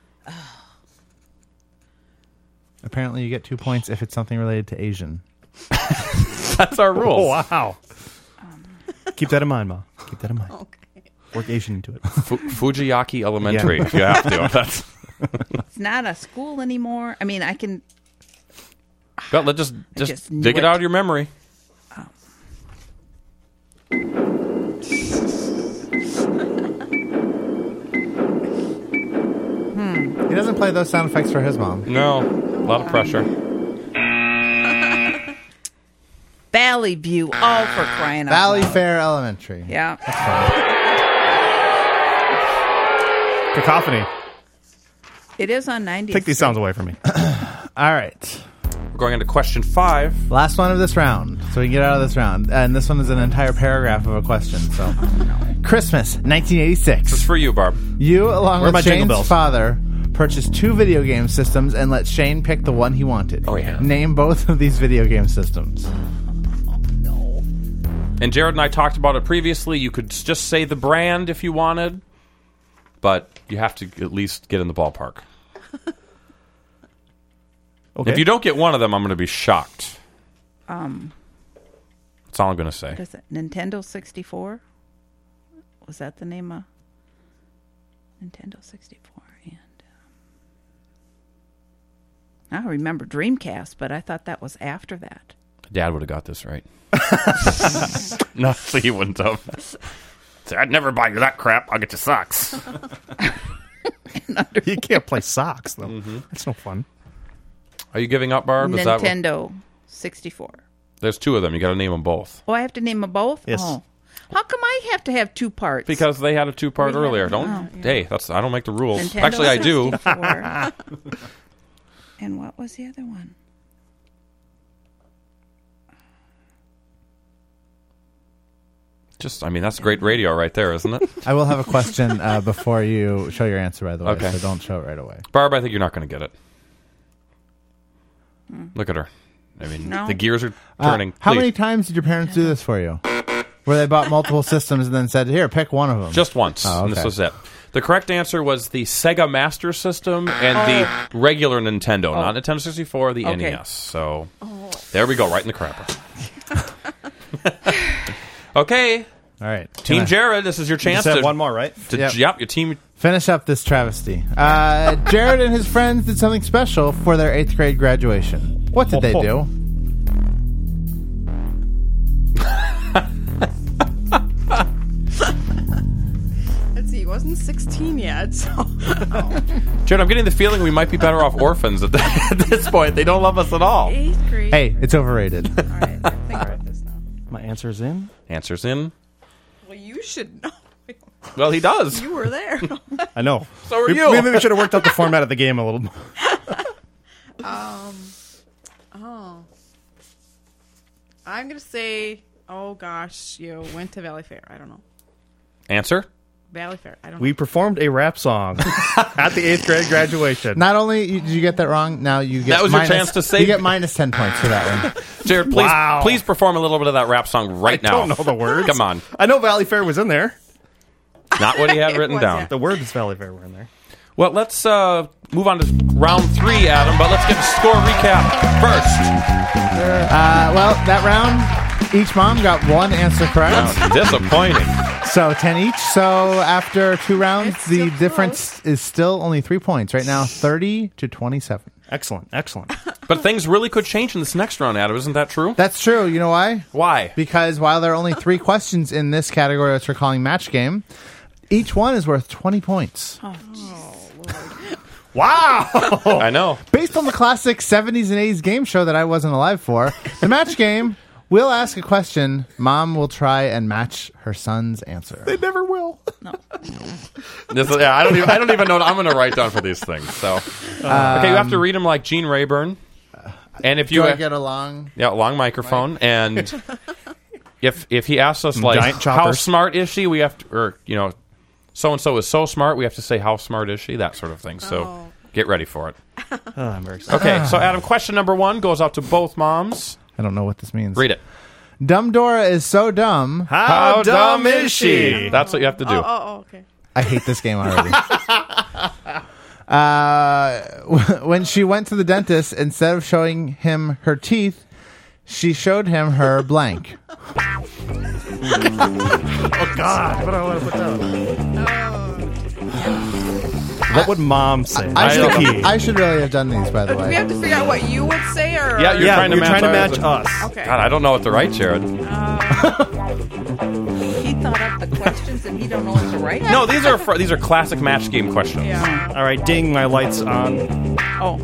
Apparently you get two points if it's something related to Asian. That's our rule. Oh wow! Keep that in mind, Ma. Keep that in mind. Okay. Work Asian into it. Fu- Fujiyaki Elementary, if you have to. That's. It's not a school anymore. I mean, I can. But let's just just, just knew dig it it. out of your memory. He doesn't play those sound effects for his mom. No, a lot of pressure. Valley View. Oh, for crying out Valley loud. Fair Elementary. Yeah. Cacophony. It is on ninetieth Take these Street. sounds away from me. All right. We're going into question five. Last one of this round, so we can get out of this round. And this one is an entire paragraph of a question. So, Christmas, nineteen eighty-six. It's for you, Barb. You, along Where are my with jingle Shane's bells? father, purchased two video game systems and let Shane pick the one he wanted. Oh, yeah. Name both of these video game systems. And Jared and I talked about it previously. You could just say the brand if you wanted, but you have to at least get in the ballpark. Okay. If you don't get one of them, I'm going to be shocked. Um, That's all I'm going to say. what is it? Nintendo sixty-four? Was that the name of Nintendo sixty-four? And um, I remember Dreamcast, but I thought that was after that. Dad would have got this right. No, he wouldn't have. So I'd never buy you that crap. I'll get you socks. You can't play socks, though. Mm-hmm. That's no fun. Are you giving up, Barb? Is that what- Nintendo sixty-four. There's two of them. You got to name them both. Oh, I have to name them both? Yes. Oh. How come I have to have two parts? Because they had a two-part We earlier. have- Don't. oh, yeah. Hey, that's. I don't make the rules. Nintendo Actually, I do. sixty-four. And what was the other one? Just. I mean, that's great radio right there, isn't it? I will have a question uh, before you show your answer, by the way. Okay. So don't show it right away. Barb, I think you're not going to get it. Look at her. I mean, No. the gears are Uh, turning. how Please. many times did your parents do this for you? Where they bought multiple systems and then said, "Here, pick one of them." Just once. Oh, And this okay. was it. The correct answer was the Sega Master System and the regular Nintendo, not Nintendo sixty-four, the Okay. N E S. So there we go, right in the crapper. Okay, All right. Team Can I Jared, this is your You chance just have to, one more, right? to Yep. yep, your team. finish up this travesty. Uh, Jared and his friends did something special for their eighth grade graduation. What did they do? Let's see, he wasn't sixteen yet, so. Jared, I'm getting the feeling we might be better off orphans at, the, at this point. They don't love us at all. Eighth grade. Hey, it's overrated. All right, I think about this now. My answer's in. Answers in. Well, you should know. Well, he does. You were there. I know. So are we, you. we maybe should have worked out the format of the game a little more. um. Oh. I'm gonna say. Oh gosh, you went to Valley Fair. I don't know. Answer. Valley Fair. I don't We know. performed a rap song at the eighth grade graduation. Not only you- did you get that wrong, now you get That was your minus- chance to save- You get minus ten points for that one. Jared, please, Wow. please perform a little bit of that rap song right I now. don't know the words. Come on. I know Valley Fair was in there. Not what he had It written was, down. yeah. The words Valley Fair were in there. Well, let's uh, move on to round three, Adam, but let's get a score recap first. Uh, well, that round, each mom got one answer correct. Now, disappointing. So ten each. So after two rounds, It's the so difference is still only three points. Right now, thirty to twenty-seven. Excellent, excellent. But things really could change in this next round, Adam. Isn't that true? That's true. You know why? Why? Because while there are only three questions in this category, which we're calling match game, each one is worth twenty points. Wow! I know. Based on the classic seventies and eighties game show that I wasn't alive for, the match game, we'll ask a question. Mom will try and match her son's answer. They never will. This is, yeah, I don't even. I don't even know what I'm going to write down for these things. So, okay, you have to read them like Gene Rayburn, and if you Do I get along? yeah, long microphone, and if if he asks us like Giant how choppers. smart is she, we have to, or you know, so and so is so smart, we have to say how smart is she, that sort of thing. So Oh. get ready for it. Oh, I'm very excited. Okay, so Adam, question number one goes out to both moms. I don't know what this means. Read it. Dumb Dora is so dumb. How, dumb is she? That's what you have to do. Oh, oh, oh, okay. I hate this game already. uh, when she went to the dentist, instead of showing him her teeth, she showed him her blank. Oh, God. What do I want to put down? What would Mom say? I That's should, the key. I should really have done these, by the Do we way. have to figure out what you would say, or Yeah, you're yeah, trying to you're match trying to ours. match us. okay? God, I don't know what to write, Jared. He thought up the questions and he don't know what to write. No, these are fr- these are classic match game questions. Yeah. All right, ding, my light's on. Oh,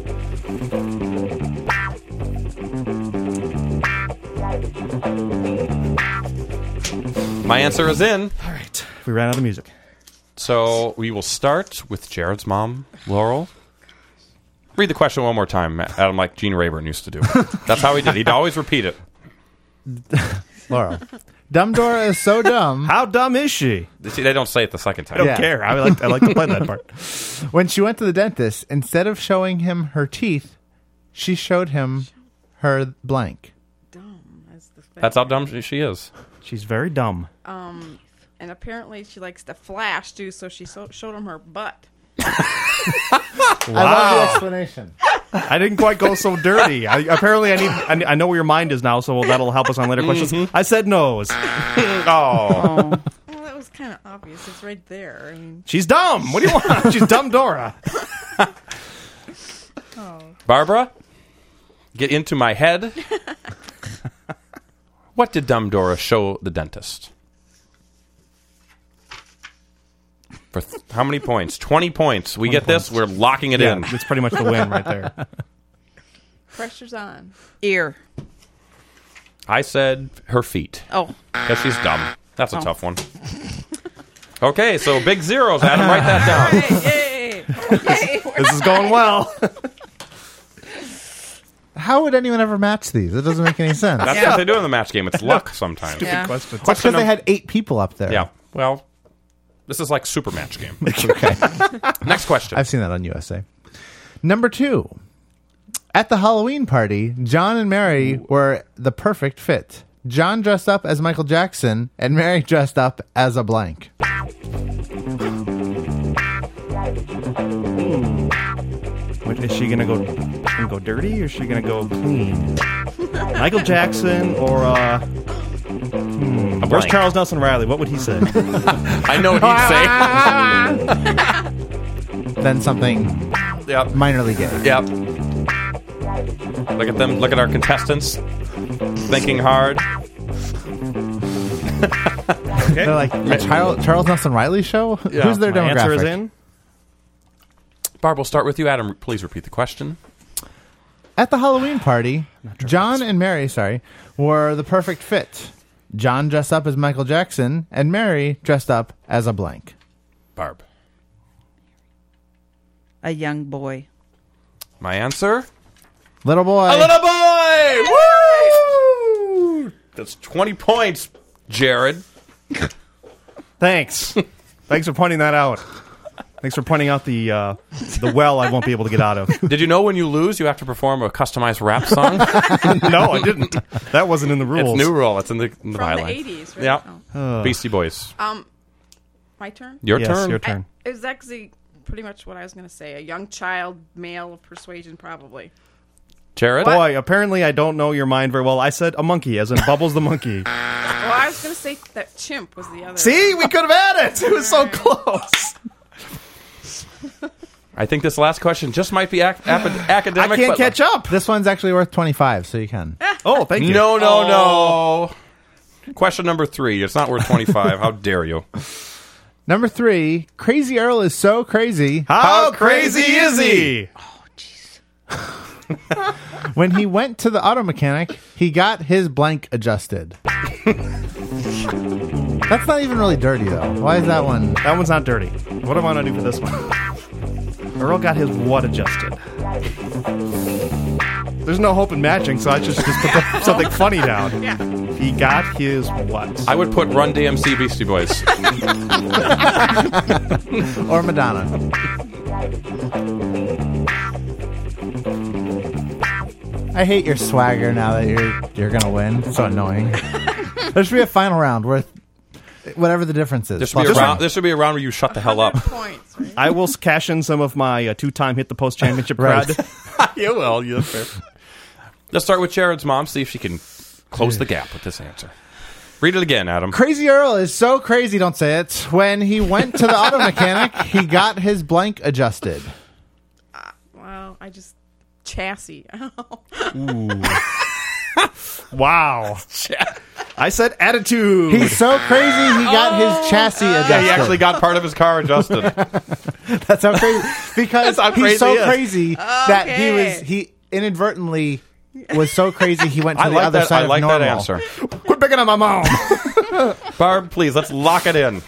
My answer is in. All right, we ran out of music. So we will start with Jared's mom, Laurel. Read the question one more time, Adam, like Gene Rayburn used to do. That's how he did. He'd always repeat it. Laurel. Dumb Dora is so dumb. How dumb is she? See, they don't say it the second I time. don't Yeah. care. I like I like to play that part. When she went to the dentist, instead of showing him her teeth, she showed him her blank. Dumb. That's the thing. That's how dumb she- she is. She's very dumb. Um, and apparently she likes to flash too, so she so- showed him her butt. I love the explanation. I didn't quite go so dirty. I, apparently, I need. I, need- I know where your mind is now, so that'll help us on later questions. I said nose. Oh. oh. Well, that was kind of obvious. It's right there. I mean, She's dumb. What do you want? She's dumb Dora. oh. Barbara, get into my head. What did Dumb Dora show the dentist? For th- how many points? twenty points. We get points. this, we're locking it Yeah, in. it's pretty much the win right there. Pressure's on. Ear. I said her feet. Oh. Because she's dumb. That's a Oh. tough one. Okay, so big zeros, Adam. Write that down. Hey, yay! This is going well. How would anyone ever match these? It doesn't make any sense. That's Yeah. what they do in the match game. It's luck sometimes. Yeah. Question. That's because they had eight people up there. Yeah. Well, this is like super match game. Okay. Next question. I've seen that on U S A. Number two. At the Halloween party, John and Mary were the perfect fit. John dressed up as Michael Jackson, and Mary dressed up as a blank. What, is she gonna go? Gonna go dirty, or is she gonna go clean? Michael Jackson or uh? Hmm, where's blank. Charles Nelson Riley? What would he say? I know what he'd say. Then something Yep. minorly gay. Yep. Look at them. Look at our contestants. Thinking hard. They're like a Charles, Charles Nelson Riley show? Yeah. Who's their My demographic? answer is in. Barb, we'll start with you. Adam, please repeat the question. At the Halloween party, John and Mary, sorry, were the perfect fit. John dressed up as Michael Jackson, and Mary dressed up as a blank. Barb. A young boy. My answer? Little boy. A little boy! Woo! That's twenty points, Jared. Thanks. Thanks for pointing that out. Thanks for pointing out the uh, the well I won't be able to get out of. Did you know when you lose, you have to perform a customized rap song? No, I didn't. That wasn't in the rules. It's new rule. It's in the, in the From the byline. eighties, right? Yeah. Oh. Beastie Boys. Um, my turn? Your Yes, turn. your turn. I, it was actually pretty much what I was going to say. A young child, male of persuasion, probably. Jared? Boy, apparently I don't know your mind very well. I said a monkey, as in Bubbles the monkey. Well, I was going to say that chimp was the other. See, we could have had it. It was so close. I think this last question just might be ac- ap- academic. I can't but- catch up. This one's actually worth twenty-five, so you can. Oh, thank you. No, no, no. Question number three. It's not worth twenty-five. How dare you? Number three, Crazy Earl is so crazy. How, How crazy crazy is he? When he went to the auto mechanic, he got his blank adjusted. That's not even really dirty, though. Why is that one? That one's not dirty. What do I want to do for this one? Earl got his what adjusted? There's no hope in matching, so I just, just put the, something funny down. Yeah. He got his what? I would put Run D M C Beastie Boys. Or Madonna. I hate your swagger now that you're you're gonna win. It's so annoying. There should be a final round worth whatever the difference is. There should, be a Plus round, one. there should be a round where you shut the hell up. Points, right? I will cash in some of my uh, two-time hit the post championship Right. cred. You will. You Let's start with Jared's mom. See if she can close the gap with this answer. Read it again, Adam. Crazy Earl is so crazy, don't say it. When he went to the auto mechanic, he got his blank adjusted. Well, I just chassis. Wow. I said attitude. He's so crazy, he got his chassis adjusted. Yeah, he actually got part of his car adjusted. That's how crazy. Because That's how crazy he's so he is. crazy that he Okay. was he inadvertently was so crazy he went to I the like other that. side I like of that normal. answer. Quit picking on my mom. Barb, please, let's lock it in.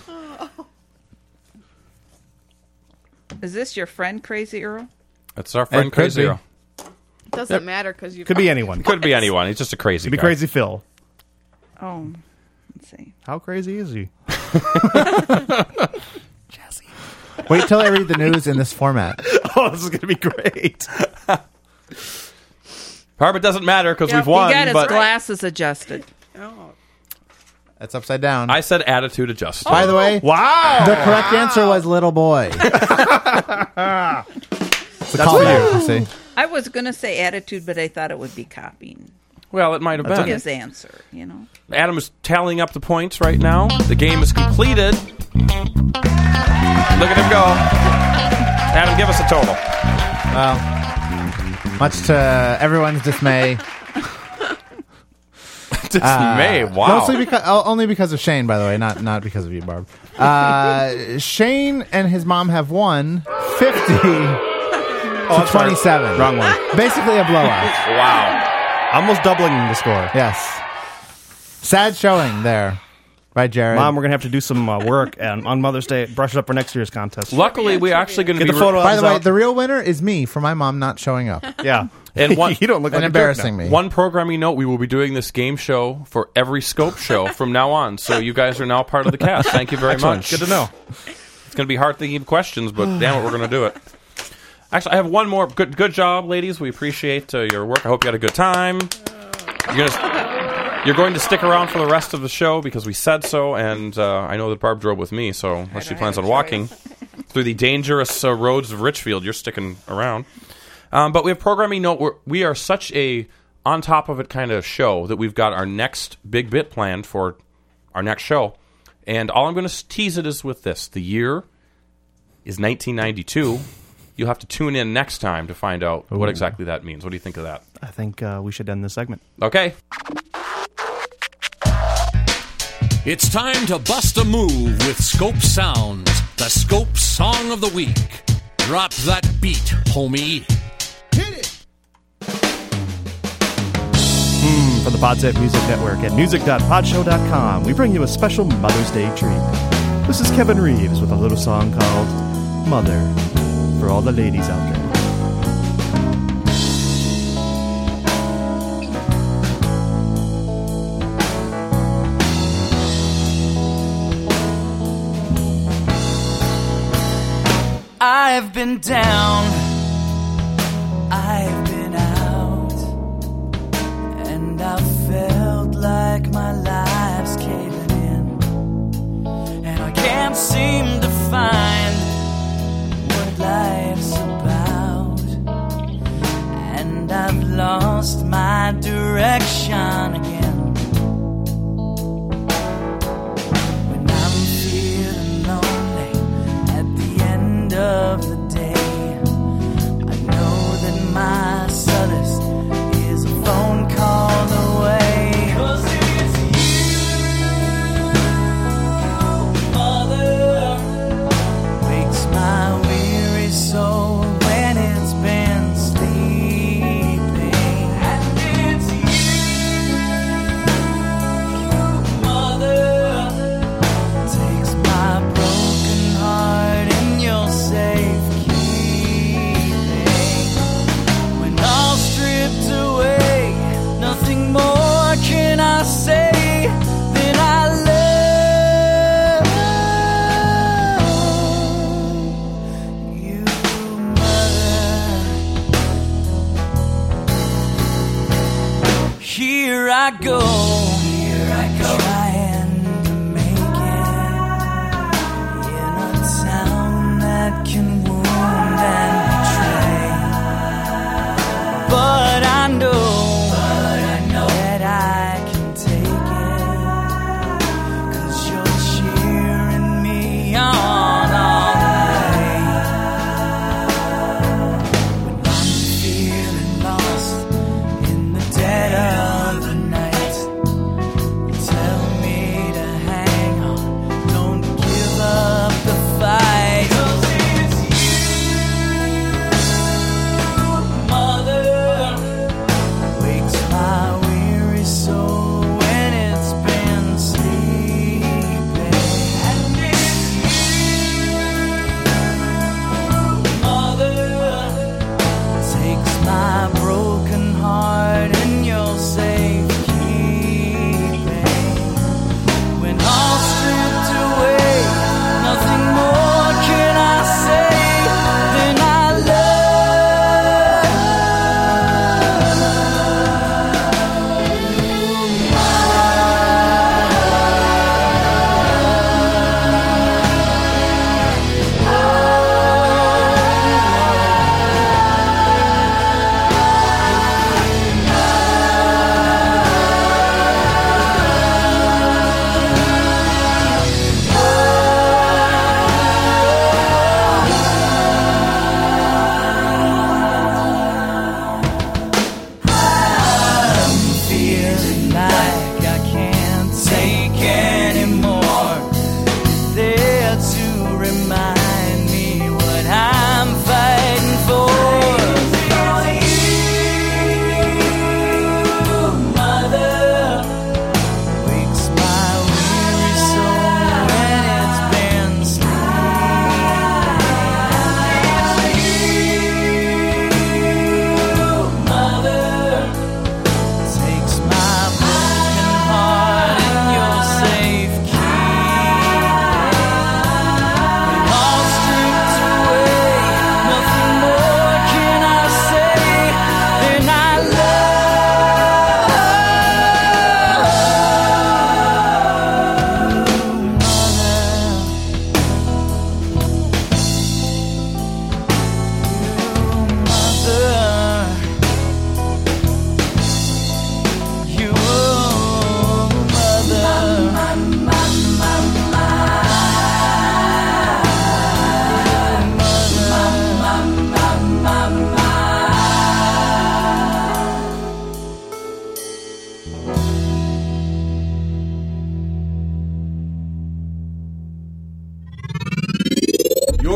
Is this your friend, Crazy Earl? It's our friend It could Crazy be. Earl. It doesn't matter because you Could be anyone. Could be anyone. He's just a crazy Could be guy. Crazy Phil. Oh, let's see. How crazy is he? Wait till I read the news in this format. Oh, this is going to be great. Barb, it doesn't matter because Yep. we've He won. He got his but glasses adjusted. Oh. That's upside down. I said attitude adjust. By the way, Wow. the correct answer was little boy. It's a callback, you see. I was going to say attitude, but I thought it would be copying Well, it might have been. his answer, you know? Adam is tallying up the points right now. The game is completed. Look at him go. Adam, give us a total. Well, much to everyone's dismay. Dismay, uh, wow. Mostly because, only because of Shane, by the way, not not because of you, Barb. Uh, Shane and his mom have won fifty Oh, to twenty-seven. Wrong one. Basically a blowout. Wow. Almost doubling the score. Yes. Sad showing there. Right, Jared? Mom, we're going to have to do some uh, work and on Mother's Day. Brush it up for next year's contest. Luckily, we're actually going to Get be... the photo By the way, out. the real winner is me for my mom not showing up. Yeah. And one, you don't look and like embarrassing a jerk me. One programming note, we will be doing this game show for every Scope show from now on. So you guys are now part of the cast. Thank you very much. Good to know. It's going to be hard thinking of questions, but damn it, we're going to do it. Actually, I have one more. Good good job, ladies. We appreciate uh, your work. I hope you had a good time. You're going to... You're going to stick around for the rest of the show because we said so, and uh, I know that Barb drove with me, so unless she plans on walking through the dangerous uh, roads of Richfield, you're sticking around. Um, but we have programming note. We're, we are such a on top of it kind of show that we've got our next big bit planned for our next show. And all I'm going to tease it is with this. The year is nineteen ninety-two. You'll have to tune in next time to find out Ooh. what exactly that means. What do you think of that? I think uh, we should end this segment. Okay. It's time to bust a move with Scope Sounds, the Scope Song of the Week. Drop that beat, homie. Hit it! Mm, for the Podset Music Network at music dot podshow dot com, we bring you a special Mother's Day treat. This is Kevin Reeves with a little song called Mother, for all the ladies out there. I've been down, I've been out, and I've felt like my life's caving in, and I can't seem to find what life's about, and I've lost my direction again. When I'm feeling lonely at the end of the day,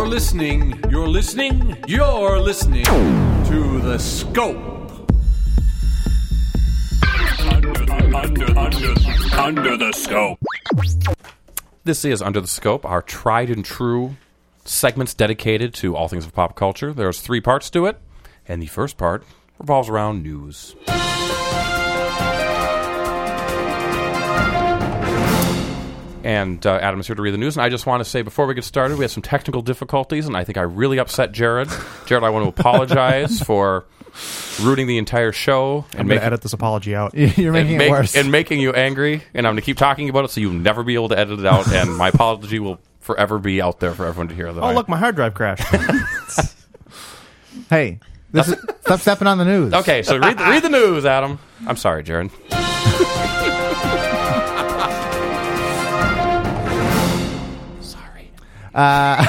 You're listening, you're listening, you're listening to The Scope. Under, under, under, under the scope. This is Under the Scope, our tried and true segments dedicated to all things of pop culture. There's three parts to it, and the first part revolves around news. And uh, Adam is here to read the news. And I just want to say, before we get started, we had some technical difficulties, and I think I really upset Jared. Jared, I want to apologize for ruining the entire show. I'm going to edit this apology out. You're making and it make, worse. And making you angry, and I'm going to keep talking about it, so you'll never be able to edit it out, and my apology will forever be out there for everyone to hear. That Oh, I, look, my hard drive crashed. Hey, this is, stop stepping on the news. Okay, so read, read the news, Adam. I'm sorry, Jared. Uh,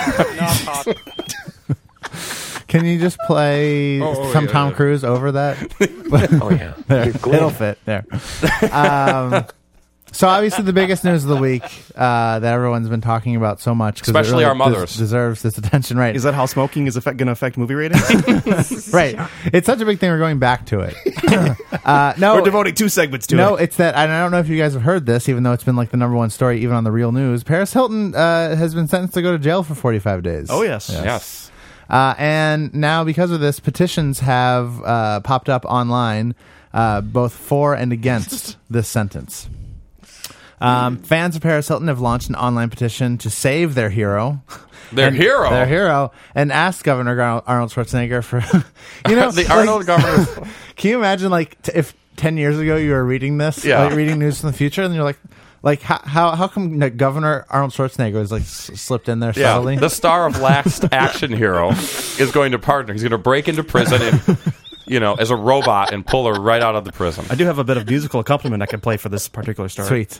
can you just play Oh, oh, some yeah, Tom yeah. Cruise over that? Oh, yeah. There. It'll fit there. Um, so obviously the biggest news of the week uh, that everyone's been talking about so much, 'cause it Especially really our mothers. des- deserves this attention, right? Is that how smoking is affect- going to affect movie ratings? Right. It's such a big thing. We're going back to it. uh, no, We're devoting two segments to no, it. it's that, and I don't know if you guys have heard this, even though it's been like the number one story, even on the real news. Paris Hilton uh, has been sentenced to go to jail for forty-five days. Oh, yes. Yes. Uh, and now, because of this, petitions have uh, popped up online, uh, both for and against this sentence. Um, fans of Paris Hilton have launched an online petition to save their hero. Their And- hero? Their hero. And asked Governor Ar- Arnold Schwarzenegger for, you know, The like- Arnold governor. Can you imagine, like, t- if ten years ago you were reading this, Yeah. like, reading news from the future, and you're like, like, how how, how come like, Governor Arnold Schwarzenegger was like s- slipped in there Yeah, subtly? the star of Last Action Hero is going to partner. He's going to break into prison and, you know, as a robot and pull her right out of the prison. I do have a bit of musical accompaniment I can play for this particular story. Sweet.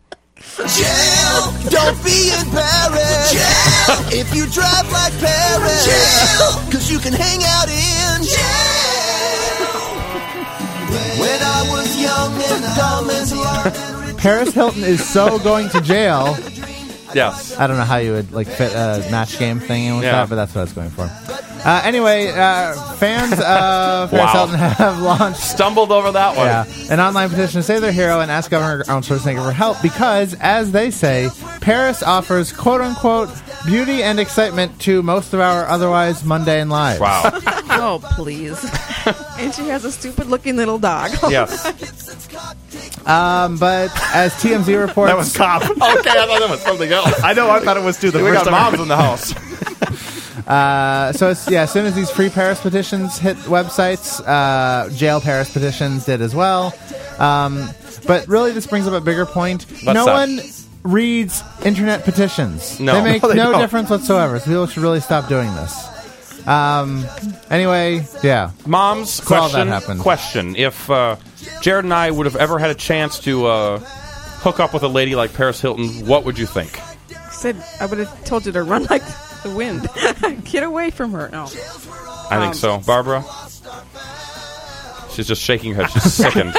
Jail, don't be in Paris. Jail, if you drive like Paris. Jail, cause you can hang out in jail. When I was young and dumb and young. Paris Hilton is so going to jail. Yes. I don't know how you would like fit a match game thing in with Yeah. that, but that's what I was going for. Uh, anyway, uh, fans of Paris Wow. Hilton have launched Stumbled over that one. yeah, an online petition to save their hero and ask Governor Arnold Schwarzenegger for help because, as they say, Paris offers quote-unquote beauty and excitement to most of our otherwise mundane lives. Wow. Oh, please. And she has a stupid looking little dog. Yes. Um, but as T M Z reports... That was cop. Okay, I thought that was something else. I know, I thought it was too. The We first got time I- moms in the house. Uh, so it's, yeah, as soon as these free Paris petitions hit websites, uh, jail Paris petitions did as well. Um, but really, this brings up a bigger point. What's no that? one reads internet petitions. No. They make No, they no don't. difference whatsoever. So people should really stop doing this. Um, anyway, yeah. Mom's So all that question. happened. Question: If uh, Jared and I would have ever had a chance to uh, hook up with a lady like Paris Hilton, what would you think? Said I would have told you to run like the wind. Get away from her. No. I think Um, so. Barbara? She's just shaking her head. She's sickened.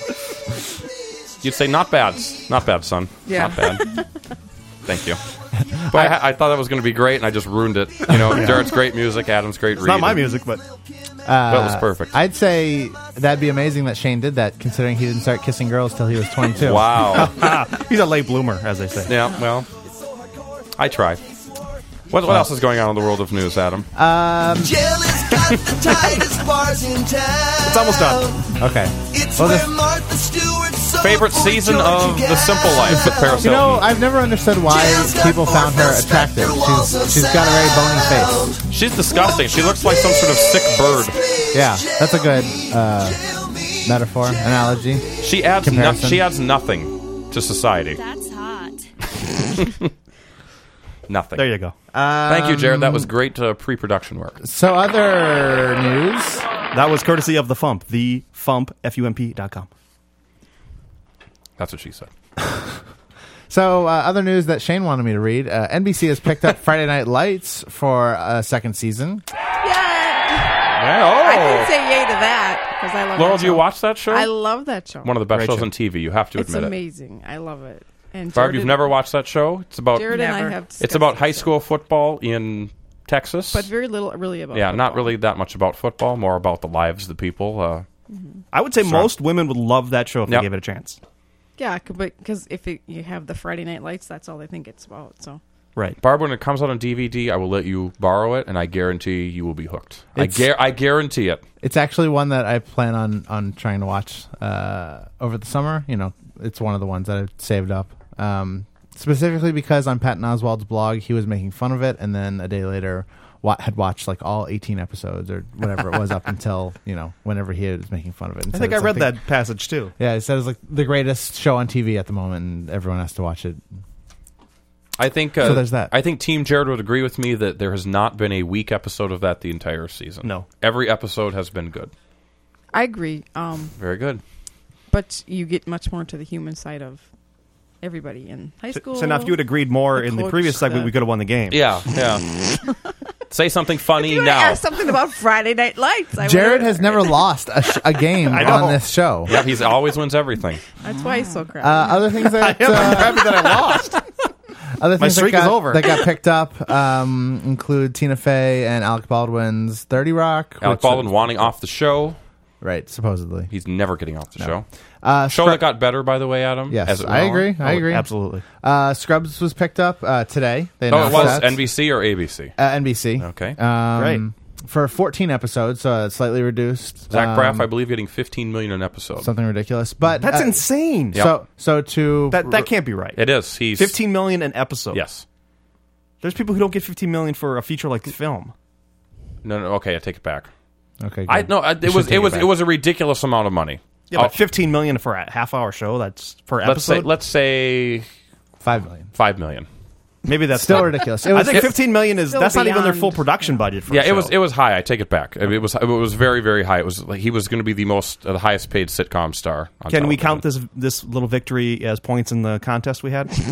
You'd say, not bad. Not bad, son. Yeah. Not bad. Thank you. But I, I thought that was going to be great, and I just ruined it. You know, Jared's great music, Adam's great It's reading. not my music, but Well, it was perfect. I'd say that'd be amazing that Shane did that, considering he didn't start kissing girls till he was twenty-two. Wow. he's a late bloomer, as they say. Yeah, well, I try. What, what else is going on in the world of news, Adam? Um, Jail has got the tightest bars in town. It's almost done. okay. It's Well, where this- Martha Stewart sold Favorite for season Georgia of The Simple Life with Paris You know, Hilton. I've never understood why people found her attractive. She's she's got a very bony face. She's disgusting. She looks like some sort of sick bird. Yeah, that's a good uh, metaphor, analogy. She adds no, Comparison. she adds nothing to society. That's hot. Nothing. There you go. Thank you, Jared. That was great uh, pre-production work. So other news. That was courtesy of the Fump, the Fump, F U M P dot com. That's what she said. So uh, other news that Shane wanted me to read. Uh, N B C has picked up Friday Night Lights for a second season. Yeah. oh. I did say yay to that because I love. Laurel, that do you show. watch that show? I love that show. One of the best Great shows show. on T V. You have to It's admit it. amazing. I love it. And Barb, Jared you've and- never watched that show? It's about Jared and I Never. have. it's discussed about it. high school football in Texas. But very little really about Yeah, football. not really that much about football, more about the lives of the people. Uh, I would say Sure. most women would love that show if Yep. they gave it a chance. Yeah, c- but because if it, you have the Friday Night Lights, that's all they think it's about. So Right. Barb, when it comes out on D V D, I will let you borrow it, and I guarantee you will be hooked. I, It's- gar- I guarantee it. It's actually one that I plan on, on trying to watch uh, over the summer. You know, it's one of the ones that I've saved up. Um, specifically because on Patton Oswalt's blog, he was making fun of it, and then a day later wa- had watched like all eighteen episodes or whatever it was up until, you know, whenever he was making fun of it. And I said think I it's read like that passage too. the, Yeah, it said it's like the greatest show on T V at the moment, and everyone has to watch it. I think. Uh, So there's that. I think Team Jared would agree with me that there has not been a weak episode of that the entire season. No. Every episode has been good. I agree. Um, Very good. but you get much more to the human side of everybody in high So, school. so now, if you had agreed more the in the coach, previous segment, the- we could have won the game. Yeah, yeah. Say something funny You now. asked something about Friday Night Lights. I Jared would've- has never lost a, sh- a game I know. on this show. Yeah, he always wins everything. That's why he's so crappy. Uh, other things that I am uh, happy that I lost. Other My things streak that is got, over. that got picked up um, include Tina Fey and Alec Baldwin's thirty Rock. Alec which- Baldwin wanting off the show. Right, supposedly. He's never getting off the No. show. Uh, Show Scrub- that got better, by the way, Adam. Yes, as it I went agree. on. I Oh, agree. Absolutely. Uh, Scrubs was picked up uh, today. They Oh, it announced was that. N B C or A B C? Uh, N B C. Okay. Um, Great. For fourteen episodes, so it's slightly reduced. Zach um, Braff, I believe, getting fifteen million an episode. something ridiculous. But That's uh, insane. Yep. So, so to That that can't be right. It is. He's Fifteen million an episode. Yes. There's people who don't get fifteen million for a feature like film. No, no. Okay, I take it back. okay, I good. no. I, You it should was. take It was. back. It was a ridiculous amount of money. Yeah, Oh, but fifteen million for a half hour show. That's per let's episode. say. Let's say five million. five million. Maybe that's Still not- ridiculous. It I was think fifteen million is Still that's not even their beyond- full production budget for. Yeah, a it show. was. It was high. I take it back. I mean, it was. It was very, very high. It was like he was going to be the most, uh, the highest paid sitcom star. On Can we television. count this this little victory as points in the contest we had?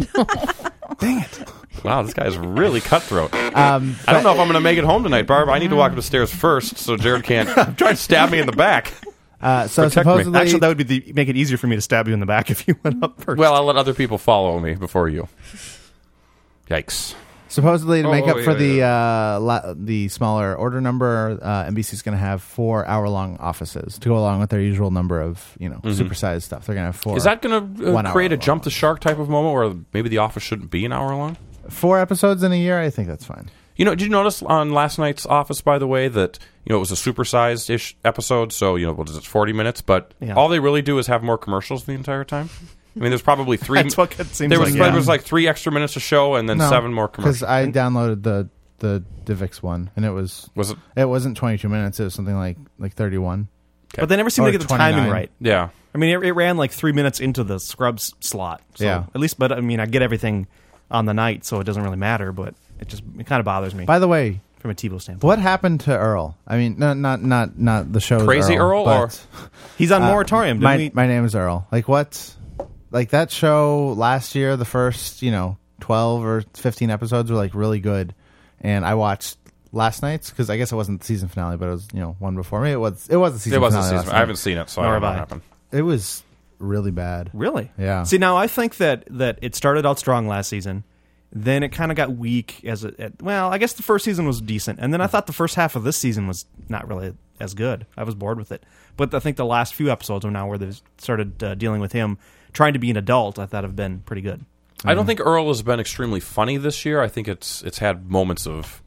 Dang it! Wow, this guy's really cutthroat. Um, I don't know if I'm going to make it home tonight, Barb. I need to walk up the stairs first, so Jared can't try to stab me in the back. uh, so Protect me. supposedly, Actually, that would be the, make it easier for me to stab you in the back if you went up first. Well, I'll let other people follow me before you. Yikes. supposedly to Oh, make oh, up for yeah, the yeah. uh, la- the smaller order number, uh, N B C's going to have four hour long offices to go along with their usual number of you know supersized stuff. They're going to have four. Is that going to uh, one hour create a long jump the shark type of moment where maybe the office shouldn't be an hour long? four episodes in a year? I think that's fine. You know, did you notice on last night's Office, by the way, that you know it was a supersized ish episode? So you know, what is it, forty minutes? But Yeah. all they really do is have more commercials the entire time. I mean, there's probably three. That's what it seems there was, like, there yeah. was like three extra minutes to show, and then seven more because commercials. I downloaded the the DivX one and it was Was it? it wasn't twenty-two minutes. It was something like like thirty-one. But they never seem Or to get the timing twenty-nine. right. Yeah. I mean, it, it ran like three minutes into the Scrubs slot. So Yeah. At least, but I mean, I get everything on the night, so it doesn't really matter. But it just it kind of bothers me By the way, from a TiVo standpoint. what happened to Earl? I mean, no, not not not the show. Crazy Earl, but, He's on uh, moratorium. Didn't My we? my name is Earl. Like what? Like that show last year, the first you know twelve or fifteen episodes were like really good, and I watched last night's because I guess it wasn't the season finale, but it was you know one before me. It was it was the season. It was a finale season. last I night. haven't seen it, so I Nor don't know have what I. happened. It was really bad. Really? Yeah. See, now I think that that it started out strong last season, then it kind of got weak as it, it. Well, I guess the first season was decent, and then I thought the first half of this season was not really as good. I was bored with it, but I think the last few episodes are now where they started uh, dealing with him trying to be an adult. I thought have been pretty good. I don't think Earl has been extremely funny this year. I think it's it's had moments of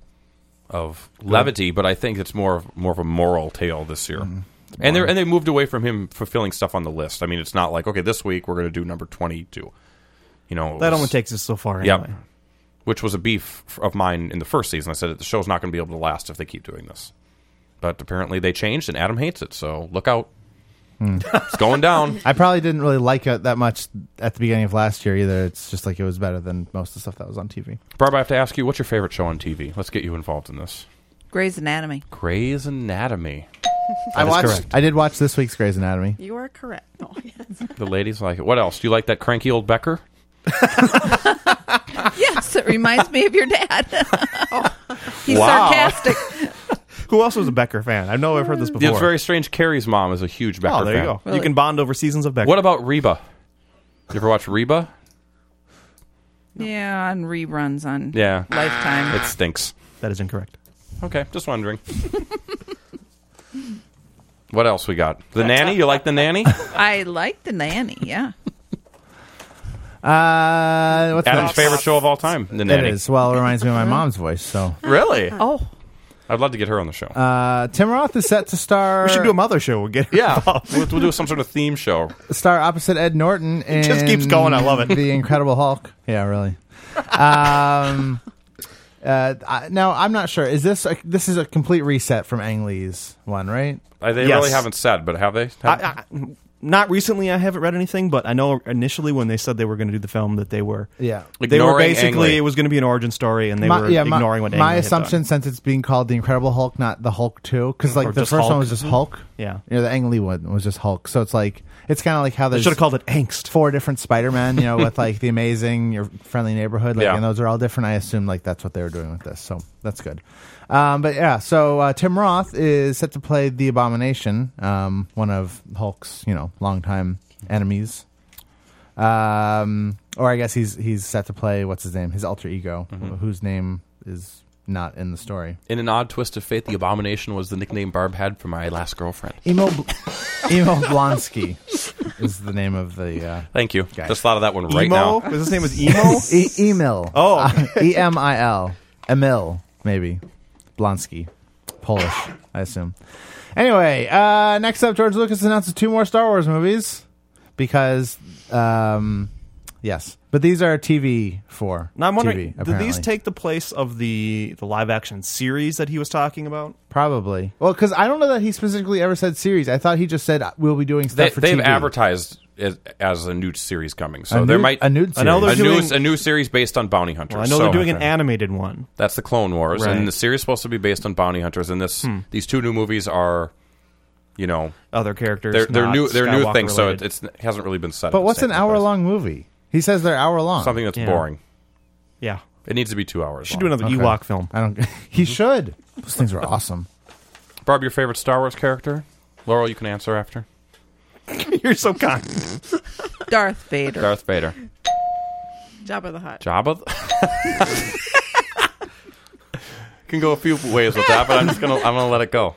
of levity, but I think it's more of, more of a moral tale this year. Mm-hmm. And they and they moved away from him fulfilling stuff on the list. I mean, it's not like okay, this week we're going to do number twenty-two. You know, it That was- only takes us so far. Yep. Anyway. Which was a beef f- of mine in the first season. I said that the show's not going to be able to last if they keep doing this. But apparently they changed, and Adam hates it. So look out. It's going down. I probably didn't really like it that much at the beginning of last year either. It's just like it was better than most of the stuff that was on T V. Barb, I have to ask you, what's your favorite show on T V? Let's get you involved in this. Grey's Anatomy. Grey's Anatomy. I is watched. correct. I did watch this week's Grey's Anatomy. You are correct. No, yes. The ladies like it. What else? Do you like that cranky old Becker? Yes, it reminds me of your dad. He's Wow. sarcastic. Who else was a Becker fan? I know I've heard this before. It's very strange. Carrie's mom is a huge Becker oh, there fan. you go. Really? You can bond over seasons of Becker. What about Reba? You ever watch Reba? Yeah, on reruns on Yeah. Lifetime. It stinks. that is incorrect. Okay, just wondering. What else we got? The Nanny? You like The Nanny? I like The Nanny, yeah. Uh, what's Adam's next? favorite show of all time, The Nanny. It is. Well, it reminds me of my mom's voice, so. Really? Oh. I'd love to get her on the show. Uh, Tim Roth is set to star... We should do a mother show. We'll get her yeah, involved. we'll, we'll do some sort of theme show. Star opposite Ed Norton in... It just keeps going. I love it. The Incredible Hulk. Yeah, really. Um... Uh, I, now I'm not sure. Is this a, this is a complete reset from Ang Lee's one, right? Uh, they Yes. really haven't said, but have they? Have- I, I, not recently. I haven't read anything, but I know initially when they said they were going to do the film that they were Yeah. they Ignoring were Ang Lee. basically it was going to be an origin story, and they my, were yeah, my- ignoring what Ang my Lee had assumption, done. since it's being called the Incredible Hulk, not the Hulk two, because like Or the just first one Hulk. was just Hulk. Yeah. You know, the Ang Lee one was just Hulk. So it's like it's kind of like how They there's should have called it Angst. four different Spider-Men, you know, with like the Amazing, Your Friendly Neighborhood, like, Yeah. and those are all different. I assume like that's what they were doing with this, so that's good. Um, but yeah, so uh, Tim Roth is set to play the Abomination, um, one of Hulk's, you know, longtime enemies. Um, or I guess he's he's set to play what's his name, his alter ego, Mm-hmm. whose name is not in the story. In an odd twist of fate, the Abomination was the nickname Barb had for my last girlfriend. Emo Emo Blonsky is the name of the. Uh, Thank you. Guy. Just thought of that one right Emo? now. His name was Emo. E- Emil. Oh. Uh, E M I L. Emil, maybe. Blonsky. Polish, I assume. Anyway, uh, next up, George Lucas announces two more Star Wars movies because, um, yes. But these are T V for Now I'm wondering, T V, did apparently. these take the place of the the live action series that he was talking about? Probably. Well, because I don't know that he specifically ever said series. I thought he just said uh, we'll be doing stuff They, for they've T V. advertised as, as a new series coming, so A there nude- might a nude I know series. they're a, new, doing- a new series based on bounty hunters. Well, I know So they're doing an okay. animated one. that's the Clone Wars, Right. and the series is supposed to be based on bounty hunters. And this Hmm. these two new movies are, you know, Other characters. they're they're not new they're new Skywalker things, so related. it, it's, it hasn't really been set. But at what's the an same hour place. long movie? He says they're hour long. Something that's Yeah. boring. Yeah. It needs to be two hours. Should do long. another Okay. Ewok film. I don't. He should. Those things were awesome. Barb, your favorite Star Wars character? Laurel, you can answer after. You're so kind. Darth Vader. Darth Vader. Jabba the Hutt. Jabba. Can go a few ways with that, but I'm just gonna I'm gonna let it go.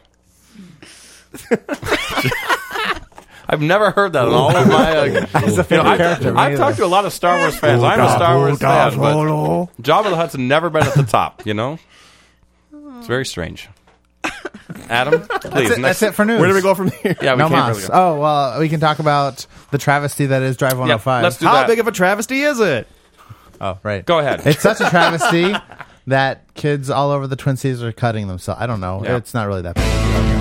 I've never heard that in all of my. Uh, He's a favorite I've, character. me I've either. talked to a lot of Star Wars fans. I'm a Star Wars fan, but Jabba the Hutt's never been at the top. You know, it's very strange. Adam, please. That's it, next- that's it for news. Where do we go from here? Yeah, we no can't mas. really go. Oh well, we can talk about the travesty that is Drive one oh five. let's do How that. big of a travesty is it? Oh right, Go ahead. It's such a travesty that kids all over the Twin Cities are cutting themselves. I don't know. Yeah. It's not really that big.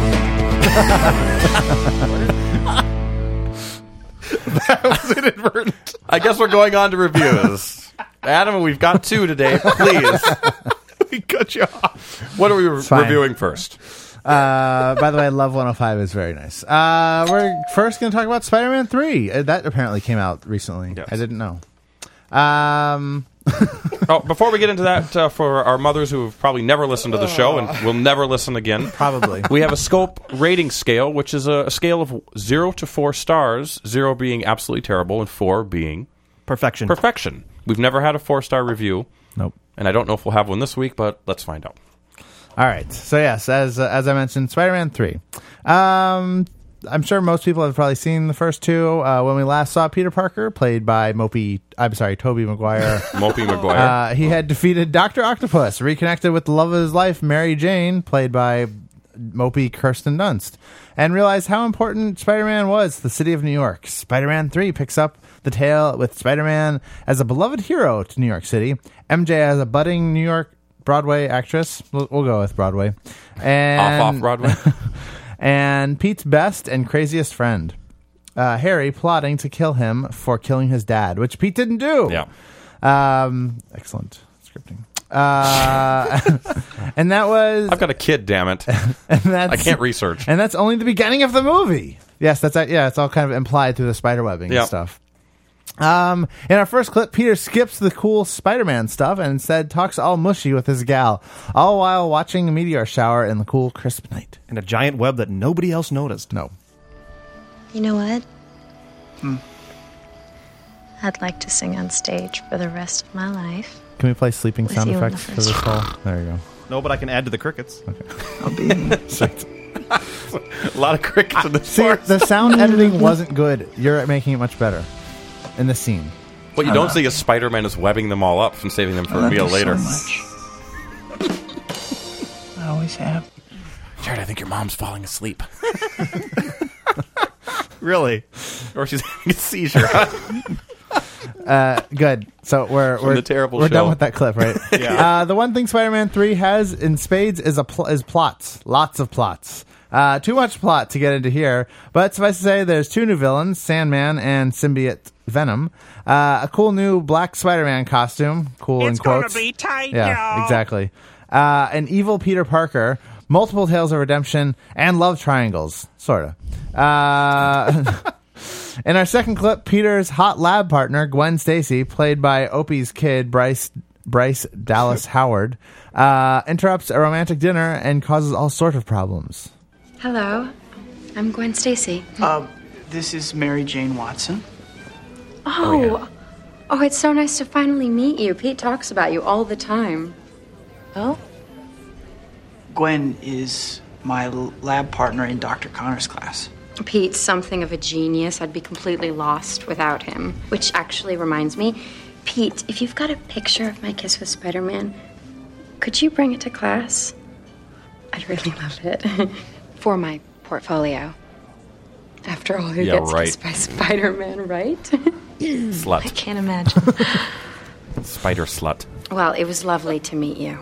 I guess we're going on to reviews. Adam, we've got two today. Please, We cut you off. what are we re- fine. reviewing first? Uh, by the way, Love one oh five is very nice. Uh, we're first going to talk about Spider-Man three. Uh, that apparently came out recently. Yes. I didn't know. Um, Oh, before we get into that, uh, for our mothers who have probably never listened to the show and will never listen again, probably. we have a Scope rating scale, which is a, a scale of zero to four stars, zero being absolutely terrible and four being Perfection. perfection. We've never had a four-star review, Nope. and I don't know if we'll have one this week, but let's find out. All right. So yes, as uh, as I mentioned, Spider-Man three. Um, I'm sure most people have probably seen the first two. Uh, when we last saw Peter Parker, played by Mopey, I'm sorry, Tobey Maguire. Mopey Maguire. Uh, he had defeated Doctor Octopus, reconnected with the love of his life, Mary Jane, played by Mopey Kirsten Dunst, and realized how important Spider-Man was to the city of New York. Spider-Man three picks up the tale with Spider-Man as a beloved hero to New York City, M J as a budding New York Broadway actress. We'll, we'll go with Broadway. And, Off, off Broadway. and Pete's best and craziest friend, uh, Harry, plotting to kill him for killing his dad, which Pete didn't do. Yeah. Um, excellent scripting. Uh, and that was, I've got a kid, damn it. and that's, I can't research. and that's only the beginning of the movie. Yes, that's yeah. It's all kind of implied through the spider webbing Yeah. and stuff. Um, in our first clip, Peter skips the cool Spider-Man stuff and instead talks all mushy with his gal, all while watching a meteor shower in the cool, crisp night. And a giant web that nobody else noticed. No. You know what? I'd like to sing on stage for the rest of my life. Can we play sleeping With sound you in the effects for first this call? There you go. No, but I can add to the crickets. I'll be A lot of crickets in the See, forest. the sound editing wasn't good. You're making it much better in the scene. What you don't see is Spider-Man is webbing them all up and saving them for a meal later. I always have. Jared, I think your mom's falling asleep. Really? Or she's having a seizure. Uh, good. So we're From we're the terrible we're show. done with that clip, right? Yeah. Uh, the one thing Spider-Man three has in spades is a pl- is plots. Lots of plots. Uh, too much plot to get into here, but suffice to say, there's two new villains: Sandman and symbiote Venom. Uh, a cool new black Spider-Man costume. Cool It's in quotes. gonna be tight, Yeah, y'all. exactly. Uh, an evil Peter Parker. Multiple tales of redemption and love triangles, sorta. Uh, in our second clip, Peter's hot lab partner, Gwen Stacy, played by Opie's kid, Bryce Bryce Dallas Howard, uh, interrupts a romantic dinner and causes all sorts of problems. Hello, I'm Gwen Stacy. Uh, this is Mary Jane Watson. Oh, oh, it's so nice to finally meet you. Pete talks about you all the time. Oh? Gwen is my l- lab partner in Doctor Connor's class. Pete's something of a genius. I'd be completely lost without him. Which actually reminds me, Pete, if you've got a picture of my kiss with Spider-Man, could you bring it to class? I'd really love it. For my portfolio. After all, who Yeah, gets right. kissed by Spider-Man, right? Slut. I can't imagine. Spider slut. Well, it was lovely to meet you.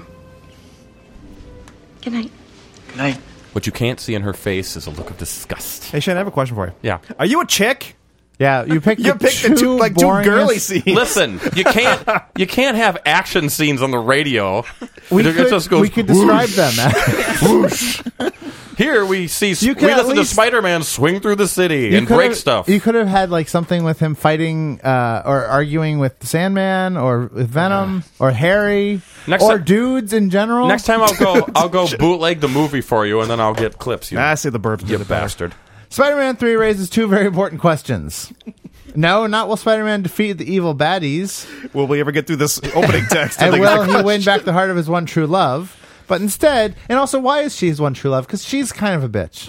Good night. Good night. What you can't see in her face is a look of disgust. Hey, Shane, I have a question for you. Yeah. Are you a chick? Yeah, you picked You the picked the two, two like two boringest- girly scenes. Listen, you can't you can't have action scenes on the radio. We It could, just goes we could describe whoosh. them. Whoosh. Here we see You we could at listen to least- Spider-Man swing through the city You and could've- break stuff. You could have had like something with him fighting uh, or arguing with Sandman or with Venom or Harry Next or ti- dudes in general. Next time I'll go I'll go bootleg the movie for you and then I'll get clips. You, I say the burbs you did it better. bastard. Spider-Man three raises two very important questions. No, not will Spider-Man defeat the evil baddies, Will we ever get through this opening text? and I think will is he the win question. back the heart of his one true love? But instead, and also, why is she his one true love? Because she's kind of a bitch.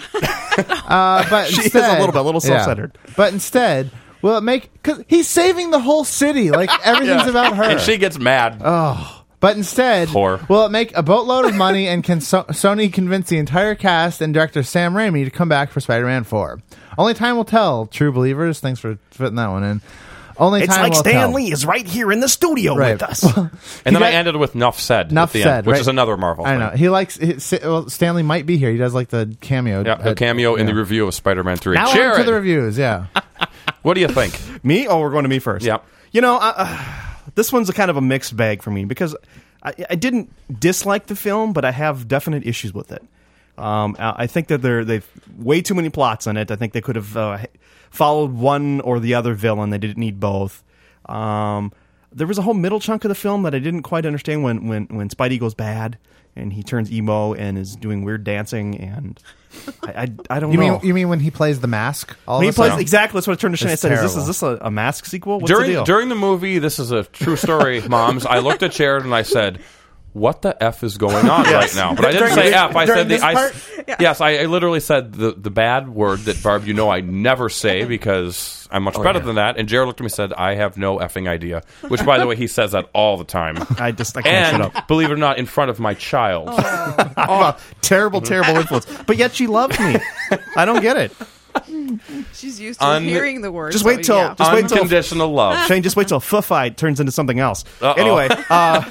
Uh, but She is instead, a little bit, a little yeah. self-centered. But instead, will it make? Because he's saving the whole city. Like everything's Yeah. about her. And she gets mad. Oh. But instead, Whore. will it make a boatload of money and can so- Sony convince the entire cast and director Sam Raimi to come back for Spider-Man four? Only time will tell, true believers. Thanks for fitting that one in. Only It's time like will Stan tell. Lee is right here in the studio Right. with us. And then got- I ended with "Nuff said" Enough at the said, end, which right? is another Marvel I thing. know. He likes. He, well, Stanley might be here. He does like the cameo. Yeah, a at- cameo in yeah. the review of Spider-Man three. Now on Jared, to the reviews. Yeah. what do you think? Me? Oh, we're going to me first. Yep. You know, uh, uh, this one's a kind of a mixed bag for me because I, I didn't dislike the film, but I have definite issues with it. Um, I I think that they're they've way too many plots in it. I think they could have uh, followed one or the other villain. They didn't need both. Um, there was a whole middle chunk of the film that I didn't quite understand when when when Spidey goes bad and he turns emo and is doing weird dancing and I I, I don't You know. mean you mean when he plays the mask? All when he of a plays sudden? exactly, that's what I turned to Shane. I It's said, "Is this terrible. is this a, a mask sequel? What's during the deal?" during the movie, this is a true story, moms. I looked at Jared and I said, "What the f is going on Yes. right now?" But I didn't During say this- f. I during said the this I, part? yes. I, I literally said the the bad word that Barb, you know, I never say because I'm much better yeah. than that. And Jared looked at me and said, "I have no effing idea." Which, by the way, he says that all the time. I just I can't And shut up. believe it or not, in front of my child. Oh, terrible, terrible influence. But yet she loves me. I don't get it. She's used to Un- hearing the word. Just wait so, till yeah. just wait till Unconditional love. Shane. Just wait till F-fight turns into something else. Uh-oh. Anyway, uh,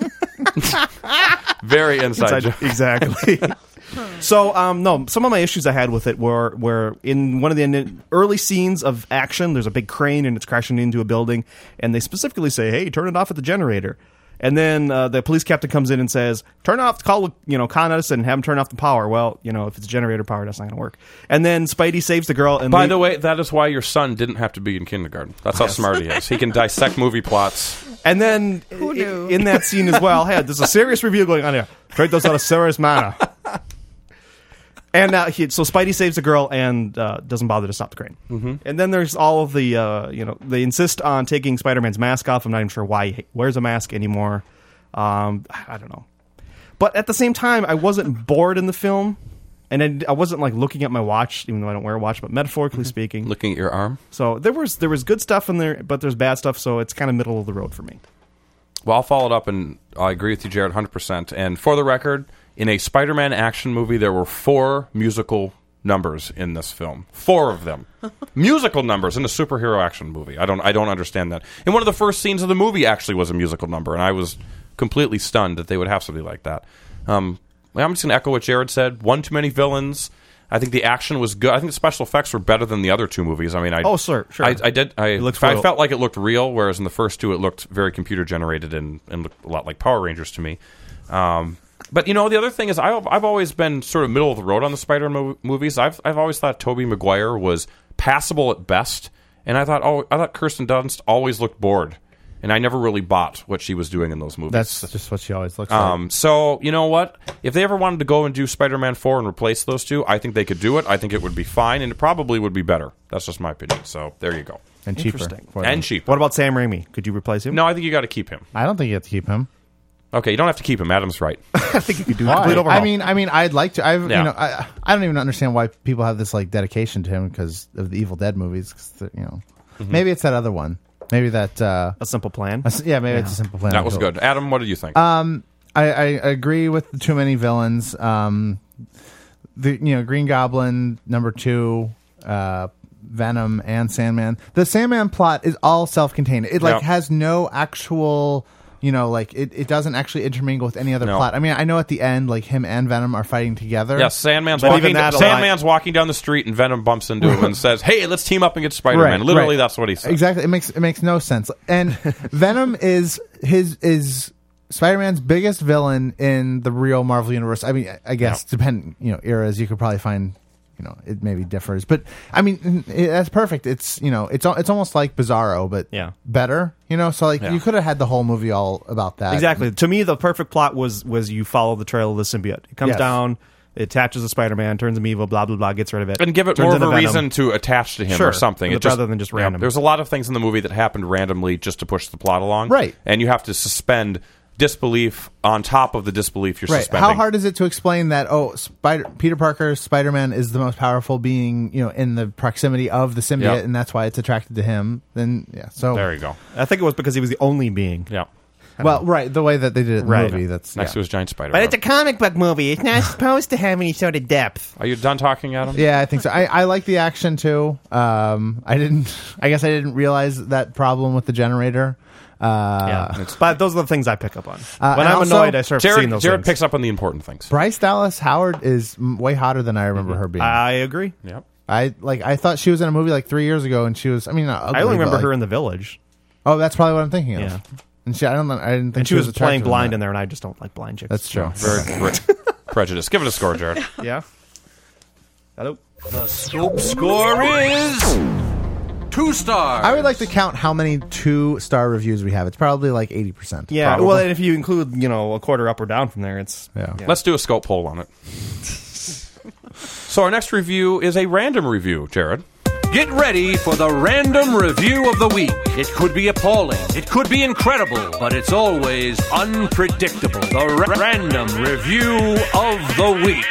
Very inside, inside- joke. exactly. So, um, no, some of my issues I had with it were were in one of the in- early scenes of action. There's a big crane and it's crashing into a building, and they specifically say, "Hey, turn it off at the generator." And then uh, the police captain comes in and says, "Turn off, call you know, Con Edison and have him turn off the power." Well, you know, if it's generator power, that's not going to work. And then Spidey saves the girl. And By they- the way, that is why your son didn't have to be in kindergarten. That's how smart he is. He can dissect movie plots. And then Who i- knew? in that scene as well, hey, there's a serious review going on here. Treat those on a serious manner. And uh, he, so Spidey saves the girl and uh, doesn't bother to stop the crane. Mm-hmm. And then there's all of the, uh, you know, they insist on taking Spider-Man's mask off. I'm not even sure why he wears a mask anymore. Um, I don't know. But at the same time, I wasn't bored in the film, and I, I wasn't like looking at my watch, even though I don't wear a watch. But metaphorically speaking, looking at your arm. So there was there was good stuff in there, but there's bad stuff. So it's kind of middle of the road for me. Well, I'll follow it up, and I agree with you, Jared, one hundred percent. And for the record, in a Spider-Man action movie, there were four musical numbers in this film. Four of them. Musical numbers in a superhero action movie. I don't I don't understand that. And one of the first scenes of the movie actually was a musical number, and I was completely stunned that they would have something like that. Um, I'm just going to echo what Jared said. One too many villains. I think the action was good. I think the special effects were better than the other two movies. I mean, I oh, sir, sure. I, I did. I, It looks I real. felt like it looked real, whereas in the first two, it looked very computer generated and, and looked a lot like Power Rangers to me. Um, but you know, the other thing is, I've I've always been sort of middle of the road on the Spider-Man mo- movies. I've I've always thought Tobey Maguire was passable at best, and I thought oh, I thought Kirsten Dunst always looked bored. And I never really bought what she was doing in those movies. That's just what she always looks um, like. So, you know what? If they ever wanted to go and do Spider-Man four and replace those two, I think they could do it. I think it would be fine, and it probably would be better. That's just my opinion. So, there you go. And cheaper. Interesting. for them. And cheaper. What about Sam Raimi? Could you replace him? No, I think you got to keep him. I don't think you have to keep him. Okay, you don't have to keep him. Adam's right. I think you could do a Why? complete overhaul. I mean, I mean, I'd like to. I've, Yeah. you know, I, I don't even understand why people have this like dedication to him because of the Evil Dead movies. 'Cause they're, you know, Mhm. maybe it's that other one. Maybe that uh, A Simple Plan. a s- yeah, maybe it's a Simple Plan. That was good. Adam, what did you think? Um, I, I agree with the too many villains. Um, the you know Green Goblin number two, uh, Venom and Sandman. The Sandman plot is all self-contained. It like Yep. has no actual. You know, like it, it doesn't actually intermingle with any other No. plot. I mean, I know at the end, like him and Venom are fighting together. Yes, Sandman's But walking. even that Sandman's walking down the street, and Venom bumps into him and says, "Hey, let's team up and get Spider-Man." Right, Literally, right. that's what he said. Exactly. It makes it makes no sense. And Venom is his is Spider-Man's biggest villain in the real Marvel universe. I mean, I guess depending you know eras, you could probably find you know it maybe differs, but I mean it, that's perfect. It's you know it's al- it's almost like Bizarro, but Yeah. better. You know, so like Yeah. you could have had the whole movie all about that. Exactly. To me, the perfect plot was was you follow the trail of the symbiote. It comes Yes. down, it attaches to Spider-Man, turns him evil, blah blah blah, gets rid of it, And give it turns more of a into Venom. reason to attach to him Sure. or something. It Rather than just yeah, random. There's a lot of things in the movie that happened randomly just to push the plot along. Right. And you have to suspend disbelief on top of the disbelief you're Right. suspending. How hard is it to explain that? Oh, Spider Peter Parker, Spider-Man is the most powerful being, you know, in the proximity of the symbiote, Yep. and that's why it's attracted to him. Then, yeah. So There you go. I think it was because he was the only being. Yeah. Well, right, the way that they did it in the Right. movie. That's Next yeah. to his giant spider. But it's a comic book movie. It's not supposed to have any sort of depth. Are you done talking, Adam? Yeah, I think so. I, I like the action too. Um, I didn't. I guess I didn't realize that problem with the generator. Uh, Yeah, but those are the things I pick up on. Uh, when and I'm also, annoyed, I start seeing Jared, those Jared things. picks up on the important things. Bryce Dallas Howard is m- way hotter than I remember her being. I agree. Yep. I like. I thought she was in a movie like three years ago, and she was. I mean, not ugly, I only but, remember like- her in The Village, Oh, that's probably what I'm thinking of. Yeah. And she, I don't. know- I didn't think and she was playing attractive blind that. in there, and I just don't like blind chicks. That's true. Very pre- prejudiced. Give it a score, Jared. Yeah. Hello. The Scope score is two stars. I would like to count how many two star reviews we have. It's probably like eighty percent. Yeah. Probably. Well, and if you include, you know, a quarter up or down from there, it's Yeah. Let's do a scope poll on it. So our next review is a random review, Jared. Get ready for the random review of the week. It could be appalling, it could be incredible, but it's always unpredictable. The ra- random review of the week.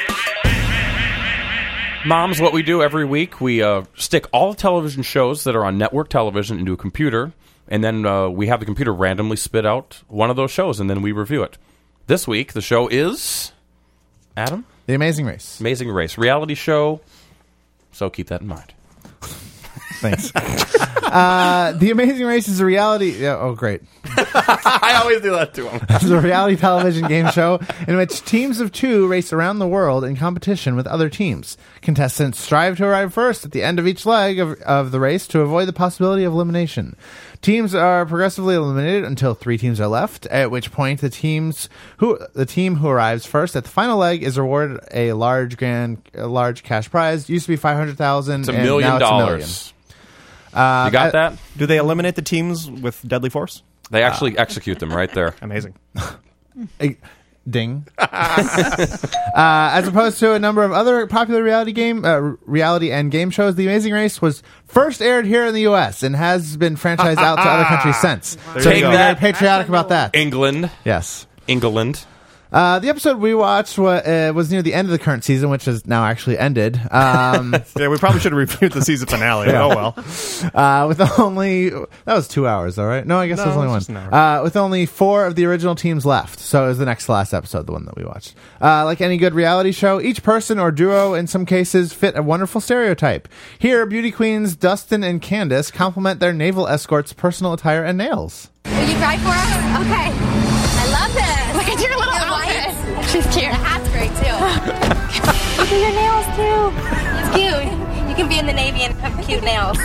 Moms, what we do every week, we uh, stick all the television shows that are on network television into a computer, and then uh, we have the computer randomly spit out one of those shows, and then we review it. This week, the show is... Adam? The Amazing Race. Amazing Race. Reality show, so keep that in mind. Thanks. uh, the Amazing Race is a reality. Yeah, oh, great. I always do that to him. It's a reality television game show in which teams of two race around the world in competition with other teams. Contestants strive to arrive first at the end of each leg of, of the race to avoid the possibility of elimination. Teams are progressively eliminated until three teams are left, at which point the teams who the team who arrives first at the final leg is awarded a large grand a large cash prize. Used to be five hundred thousand. It's a million dollars. Uh, You got I- that? Do they eliminate the teams with deadly force? They actually execute them right there. Amazing. A- Ding. uh, as opposed to a number of other popular reality game, uh, reality and game shows, The Amazing Race was first aired here in the U S and has been franchised out to other countries since. There So you you go. can be very patriotic about that. England. Yes. England. Uh, the episode we watched wa- uh, was near the end of the current season, which has now actually ended. Um, yeah, we probably should have reviewed the season finale. Yeah. Oh well. Uh, with only that was two hours, though, right? No, I guess No, it was only it one. was just an Uh, with only four of the original teams left, so it was the next to last episode, the one that we watched. Uh, like any good reality show, each person or duo, in some cases, fit a wonderful stereotype. Here, beauty queens Dustin and Candace complement their naval escorts' personal attire and nails. Will you cry for us? Okay. I love this. Look at your little outfit. She's cute. The hat's great, too. Look at your nails, too. It's cute. You can be in the Navy and have cute nails.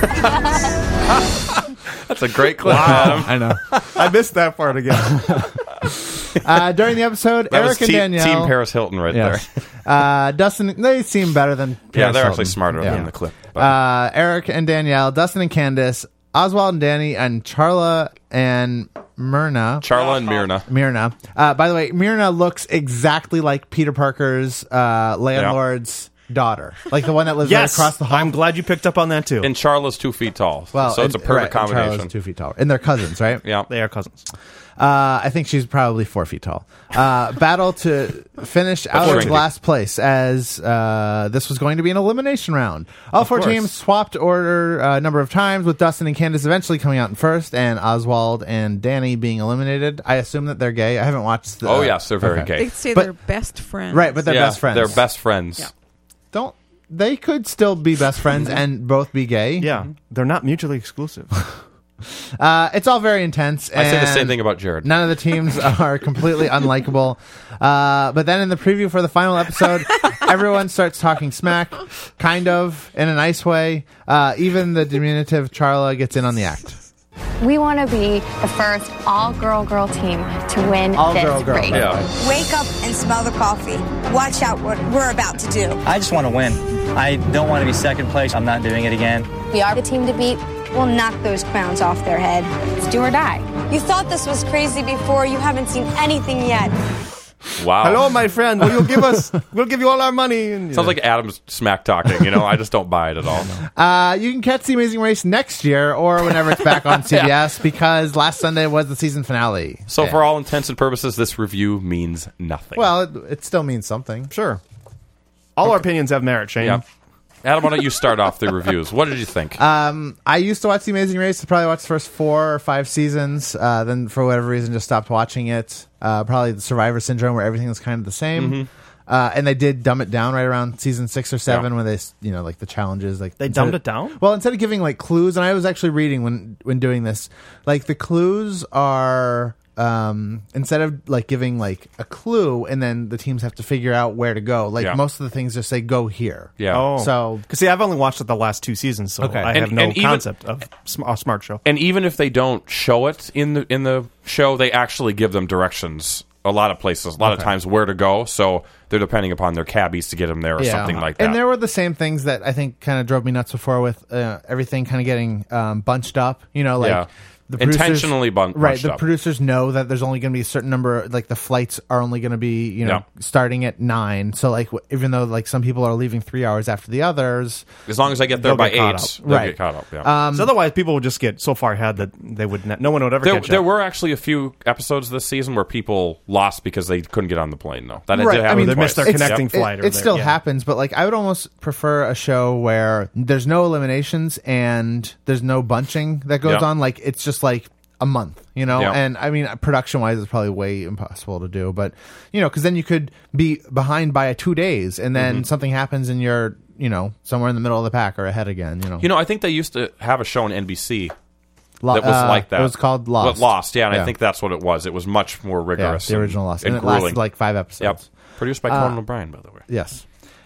That's a great clip. Wow. Adam. I know. I missed that part again. Uh, during the episode, That Eric was and team, Danielle. Team Paris Hilton right Yes. Uh, Dustin, they seem better than there. Yeah, Paris they're Hilton. actually smarter Yeah. than the clip. But- Uh, Eric and Danielle, Dustin and Candace, Oswald and Danny, and Charla and Myrna. Charla and Myrna. Myrna. Uh, by the way, Myrna looks exactly like Peter Parker's uh, landlord's daughter, like the one that lives Yes, right across the hall. I'm glad you picked up on that too. And Charla's two feet tall. Well, so it's a and- perfect right, and Charla's combination. two feet tall, and they're cousins, right? Yeah. They are cousins. Uh, I think she's probably four feet tall. Uh, battle to finish out of shrinking. last place, as uh, this was going to be an elimination round. All four course. teams swapped order a number of times, with Dustin and Candace eventually coming out in first, and Oswald and Danny being eliminated. I assume that they're gay. I haven't watched the... Oh, yes, they're very Okay. gay. They say But- they're best friends. Right, but they're yeah, best friends. They're best friends. Yeah. Don't... They could still be best friends and both be gay. Yeah, they're not mutually exclusive. Uh, it's all very intense. I say the and same thing about Jared. None of the teams are completely unlikable. Uh, but then in the preview for the final episode, everyone starts talking smack, kind of, in a nice way. Uh, even the diminutive Charla gets in on the act. We want to be the first all-girl-girl team to win All this girl, girl. race. Yeah. Wake up and smell the coffee. Watch out what we're about to do. I just want to win. I don't want to be second place. I'm not doing it again. We are the team to beat. We'll knock those crowns off their head. It's do or die. You thought this was crazy before. You haven't seen anything yet. Wow. Hello, my friend. Will you give us? We'll give you all our money. And, you Sounds know. like Adam's smack talking. You know, I just don't buy it at all. Uh, you can catch The Amazing Race next year or whenever it's back on C B S because last Sunday was the season finale. So, Yeah. for all intents and purposes, this review means nothing. Well, it, it still means something. Sure. All our opinions have merit, Shane. yeah. Adam, why don't you start off the reviews? What did you think? Um, I used to watch The Amazing Race. I probably watched the first four or five seasons. Uh, then, for whatever reason, just stopped watching it. Uh, probably the Survivor Syndrome, where everything was kind of the same. Mm-hmm. Uh, and they did dumb it down right around season six or seven, Yeah. when they, you know, like the challenges, like They instead dumbed of- it down? Well, instead of giving like clues, and I was actually reading when when doing this, like the clues are. Um, instead of like giving like a clue and then the teams have to figure out where to go, like Yeah. most of the things just say go here. Yeah. Oh, So- because see, I've only watched it the last two seasons, so Okay. I And- have no and even- concept of sm- a smart show. And even if they don't show it in the in the show, they actually give them directions a lot of places, a lot of times where to go. So they're depending upon their cabbies to get them there or something like that. And there were the same things that I think kind of drove me nuts before with uh, everything kind of getting um, bunched up. You know, like Yeah. the producers- Intentionally bun- right. bunched The up. producers know that there's only going to be a certain number. Like the flights are only going to be you know Yeah. starting at nine. So like w- even though like some people are leaving three hours after the others, as long as they get there They'll by get caught eight, up. they'll Right. get caught up. Yeah. um, So otherwise, people would just get so far ahead that they would ne- no one would ever there, catch there up. were actually a few episodes this season where people lost because they couldn't get on the plane. Though that Right, did I happen mean, they twice. missed their It's- connecting it- flight. It, or their- still yeah. happens, but like I would almost prefer a show where there's no eliminations and there's no bunching that goes Yeah. on. Like it's just like a month, you know. Yeah. And I mean, production wise, it's probably way impossible to do. But you know, because then you could be behind by two days, and then Mm-hmm. something happens, and you're you know somewhere in the middle of the pack or ahead again. You know, You know, I think they used to have a show on N B C Lo- that was uh, like that. It was called Lost. Well, Lost, yeah, and Yeah. I think that's what it was. It was much more Yeah, rigorous. the and- original Lost, and, and it grueling. lasted like five episodes. Yep. Produced by Uh, Conan O'Brien, by the way. Yes.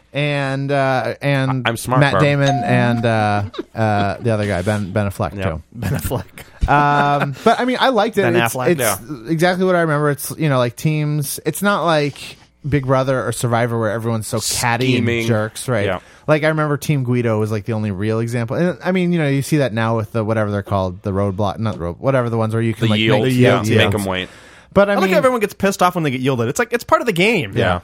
And uh, and I'm smart, Matt Barb. Damon and uh, uh, the other guy Ben Ben Affleck Yeah. too. Ben Affleck. Um, but I mean, I liked it. Ben it's Affleck. it's exactly what I remember. It's you know like teams. It's not like Big Brother or Survivor where everyone's so catty Scheming. and jerks, right? Yeah. Like I remember Team Guido was like the only real example. And I mean, you know, you see that now with the whatever they're called, the roadblock, not the road, whatever the ones where you can The like yield, make, yeah, yeah, make them wait. But I I mean, like everyone gets pissed off when they get yielded. It's like it's part of the game. Yeah.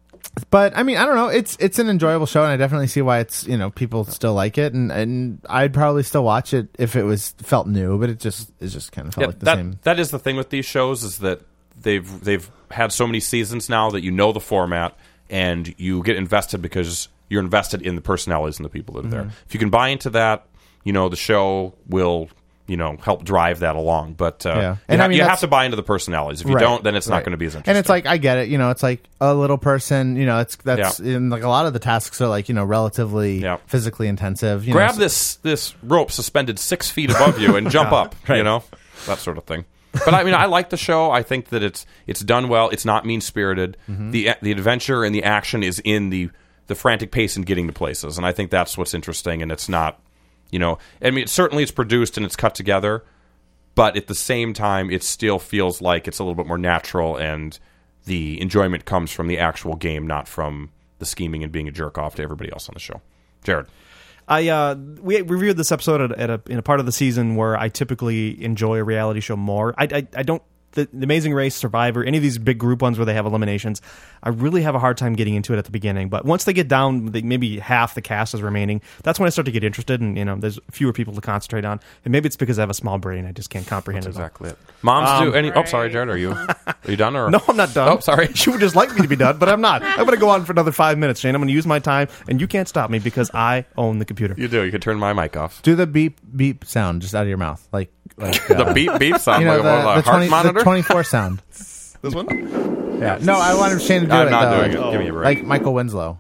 But I mean, I don't know. It's it's an enjoyable show, and I definitely see why it's you know people still like it, and, and I'd probably still watch it if it was felt new. But it just it just kind of felt Yeah, like the that, same. that is the thing with these shows is that they've they've had so many seasons now that you know the format and you get invested because you're invested in the personalities and the people that are there. Mhm. If you can buy into that, you know the show will you know help drive that along. But uh, Yeah. you, And ha- I mean, you have that's- to buy into the personalities. If you Right, don't, then it's not right. going to be as interesting. And it's like I get it, you know, it's like a little person, you know, it's that's in like a lot of the tasks are like you know relatively physically intensive. You grab know, this this rope suspended six feet above you and jump Yeah, up. right. You know that sort of thing. But I mean, I like the show. I think that it's it's done well. It's not mean spirited. Mm-hmm. the The adventure and the action is in the the frantic pace and getting to places, and I think that's what's interesting. And it's not, you know, I mean, certainly it's produced and it's cut together, but at the same time, it still feels like it's a little bit more natural, and the enjoyment comes from the actual game, not from the scheming and being a jerk off to everybody else on the show. Jared. I uh, we reviewed this episode at, at a, in a part of the season where I typically enjoy a reality show more. I, I, I don't the, the Amazing Race, Survivor, any of these big group ones where they have eliminations. I really have a hard time getting into it at the beginning. But once they get down, they, maybe half the cast is remaining. That's when I start to get interested, and you know, there's fewer people to concentrate on. And maybe it's because I have a small brain; I just can't comprehend That's it. all. exactly it. Moms Um, do any? Oh, sorry, Jared. Are you are you done? Or No, I'm not done. Oh, sorry. You would just like me to be done, but I'm not. I'm going to go on for another five minutes, Shane. I'm going to use my time, and you can't stop me because I own the computer. You do. You can turn my mic off. do the beep beep sound just out of your mouth, like, like The uh, beep beep sound, You know, like the, what, a the, heart 20, monitor? the twenty-four sound. This one? Yeah. No, I wanted Shane to do I'm it. not though. doing it. Give me a break. Like Michael Winslow.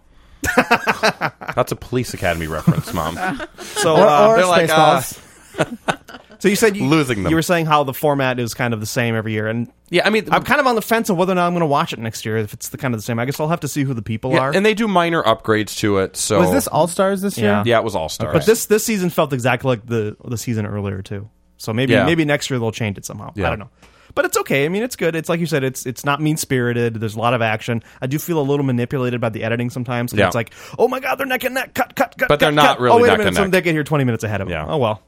That's a Police Academy reference, Mom. So, Or- uh, or they're like, Spaceballs. uh, so you said you, Losing them. you were saying how the format is kind of the same every year, and yeah, I mean, I'm kind of on the fence of whether or not I'm going to watch it next year. If it's the kind of the same, I guess I'll have to see who the people Yeah, are. and they do minor upgrades to it. So Was this All Stars this year? Yeah. Yeah, it was All Stars. But this this season felt exactly like the the season earlier too. So maybe Yeah. maybe next year they'll change it somehow. Yeah. I don't know. But it's okay. I mean, it's good. It's like you said. It's it's not mean spirited. There's a lot of action. I do feel a little manipulated by the editing sometimes. 'Cause Yeah. It's like, oh my god, they're neck and neck. Cut, cut, cut. But they're cut, not cut. really Oh wait neck a minute. and So neck. they get here twenty minutes ahead of them. Yeah. Oh well.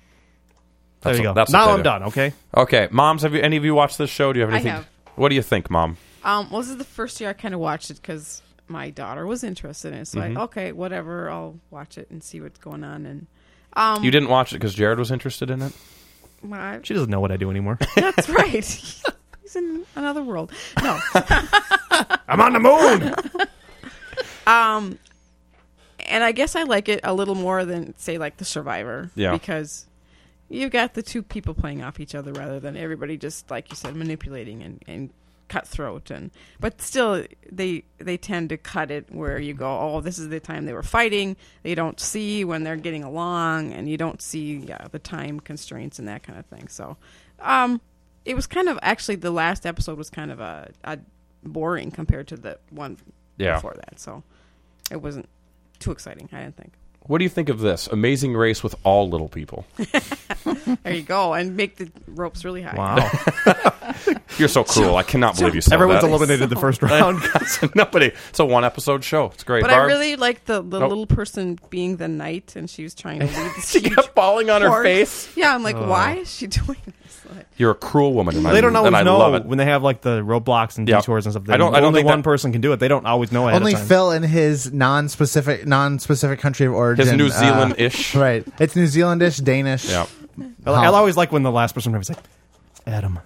There That's you what- go. that's what Now they I'm do. done. Okay. Okay, Moms, have you, any of you watched this show? Do you have I anything? have. What do you think, Mom? Um, well, this is the first year I kind of watched it because my daughter was interested in it. So Mhm. I, okay, whatever, I'll watch it and see what's going on. And um, You didn't watch it because Jared was interested in it? my- She doesn't know what I do anymore. That's right. He's in another world. No, I'm on the moon. um, and I guess I like it a little more than say like the Survivor. Yeah. Because you've got the two people playing off each other rather than everybody just like you said manipulating and, and cutthroat and but still they they tend to cut it where you go, oh, this is the time they were fighting. They don't see when they're getting along, and you don't see yeah the time constraints and that kind of thing. So um it was kind of actually the last episode was kind of a, a boring compared to the one Yeah. before that. So it wasn't too exciting, I didn't think. What do you think of this? Amazing Race with all little people. There you go, and make the ropes really high. Wow. You're so cruel. I cannot believe you said Everyone's that. eliminated the first round. Nobody. It's a one episode show. It's great. But Barb? I really like the, the Nope. little person being the knight, and she was trying to lead this She huge kept falling on her horde. face. Yeah, I'm like, Oh. why is she doing this? Like, You're a cruel woman, and they I, don't always and I know love it. when they have like the roadblocks and Yep. detours and stuff. I don't- I don't Only think one that- person can do it. They don't always know ahead Only of time. Phil in his non-specific, non-specific country of origin. His New uh, Zealand-ish. right. It's New Zealandish, Danish. Yeah. I, I always like when the last person arrives like, Adam,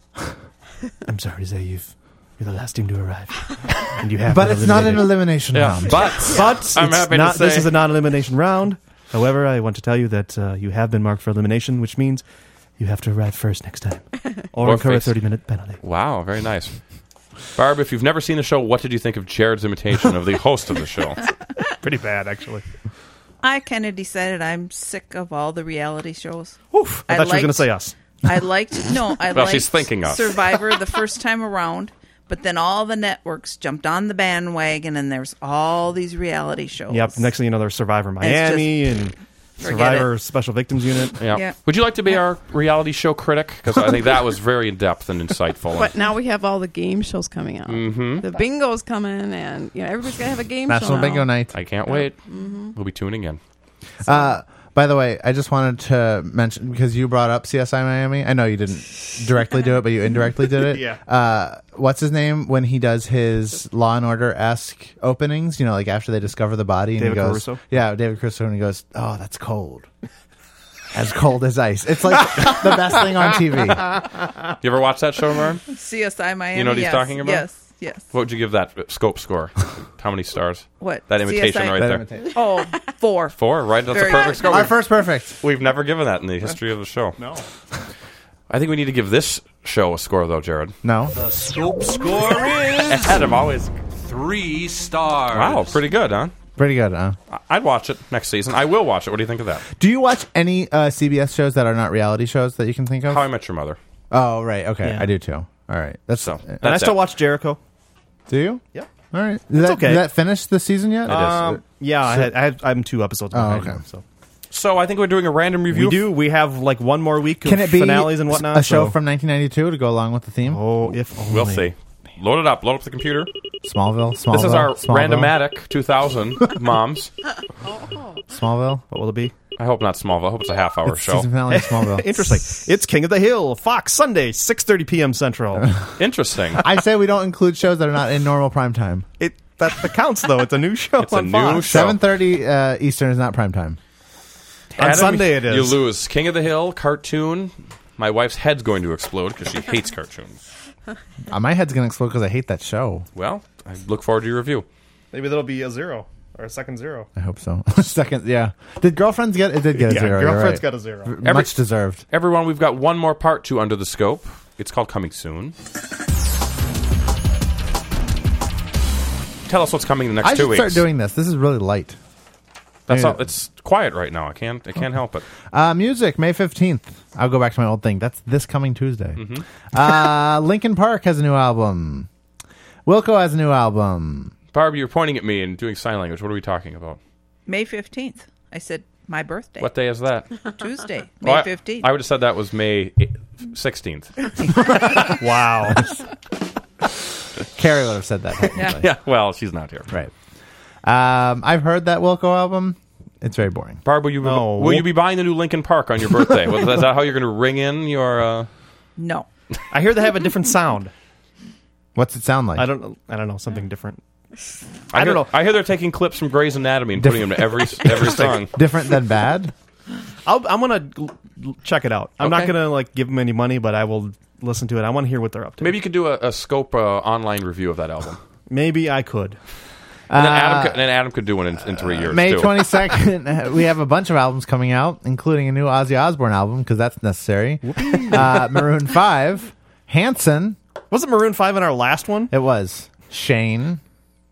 I'm sorry to say you've you're the last team to arrive, and you have. But been it's not an eliminated." elimination Yeah. round. But, But I'm it's happy not, to say. this is a non-elimination round. However, I want to tell you that uh, you have been marked for elimination, which means you have to arrive first next time, or, Or incur a face- thirty-minute penalty. Wow, very nice. Barb, if you've never seen the show, what did you think of Jared's imitation of the host of the show? Pretty bad, actually. I kind of decided I'm sick of all the reality shows. Oof, I, thought you were going to liked- say us. I liked no, I Well, liked she's thinking us. Survivor the first time around, but then all the networks jumped on the bandwagon, and there's all these reality shows. Yep. Next thing you know, there's Survivor Miami and Survivor Special Victims Unit. Yeah. Yeah. Would you like to be our reality show critic? Because I think that was very in depth and insightful. but now we have all the game shows coming out. Mhm. The bingo's coming, and you know everybody's gonna have a game National show now. Bingo Night. I can't wait. Mhm. We'll be tuning in. Uh, by the way, I just wanted to mention, because you brought up C S I Miami. I know you didn't directly do it, but you indirectly did it. Yeah. Uh, what's his name when he does his Law and Order esque openings? You know, like after they discover the body, and David he goes, Caruso? "Yeah, David Caruso," and he goes, "Oh, that's cold." As cold as ice. It's like the best thing on T V. You ever watch that show, Lauren? C S I Miami. You know what he's yes. talking about? Yes, yes. What would you give that scope score? How many stars? What? That imitation C S I right That there. imitation. Oh, four. Four, right? That's Very a perfect good. score. Our We've- first perfect. We've never given that in the history of the show. No. I think we need to give this show a score, though, Jared. No. The scope score is Adam always. three stars. Wow, pretty good, huh? Pretty good, huh? I- I'd watch it next season. I will watch it. What do you think of that? Do you watch any uh, C B S shows that are not reality shows that you can think of? How I Met Your Mother. Oh, right. Okay. Yeah. I do too. All right. That's So, And I that's still it. watch Jericho. Do you? Yeah. All right. Did that, okay. Did that finish the season yet? Um, yeah, I had, I had, I'm two episodes Oh, behind okay. now, so. So I think we're doing a random review. We do. We have like one more week of Can it be finales and whatnot. a show so- from nineteen ninety-two to go along with the theme? Oh, if only. We'll see. Load it up. Load up the computer. Smallville. Smallville. This is our Smallville. Randomatic two thousand moms. Smallville. What will it be? I hope not Smallville. I hope it's a half-hour It's show. season finale of Smallville. Interesting. It's King of the Hill, Fox, Sunday, six thirty p.m. Central. Interesting. I say we don't include shows that are not in normal prime time. It that, that counts though. It's a new show It's a on new Fox. show. seven thirty uh, Eastern is not prime time. On Adam, Sunday it is. You lose. King of the Hill, cartoon. My wife's head's going to explode because she hates cartoons. Uh, my head's going to explode because I hate that show. Well, I look forward to your review. Maybe that'll be a zero or a second zero. I hope so. Second, yeah. Did Girlfriends get it? Did get a Yeah, zero. you're Girlfriend's right. got a zero. V- Every- Much deserved. Everyone, we've got one more part to Under the Scope. It's called Coming Soon. Tell us what's coming in the next I two should weeks. start doing this. This is really light. That's Yeah. all, it's quiet right now. I can't. I can't help it. Uh, music, May fifteenth. I'll go back to my old thing. That's this coming Tuesday. Mm-hmm. uh, Linkin Park has a new album. Wilco has a new album. Barb, you're pointing at me and doing sign language. What are we talking about? May fifteenth. I said my birthday. What day is that? Tuesday, Oh, May I- fifteenth. I would have said that was May sixteenth. Wow. Carrie would have said that. Yeah. Yeah, well, she's not here. Right. Um, I've heard that Wilco album. It's very boring. Barb, will you, No. will you be buying the new Linkin Park on your birthday? Is that how you're going to ring in your... Uh... No. I hear they have a different sound. What's it sound like? I don't. I don't know. Something different. I, I don't hear, know. I hear they're taking clips from Grey's Anatomy and putting them to every every song. Different than bad? I'll, I'm gonna l- l- check it out. I'm Okay. not gonna like give them any money, but I will listen to it. I want to hear what they're up to. Maybe you could do a, a Scope uh, online review of that album. Maybe I could. And then, Adam Uh, could, and then Adam could do one in, in three years, May too. twenty-second, we have a bunch of albums coming out, including a new Ozzy Osbourne album, because that's necessary. uh, Maroon five, Hanson. Wasn't Maroon five in our last one? It was. Shane.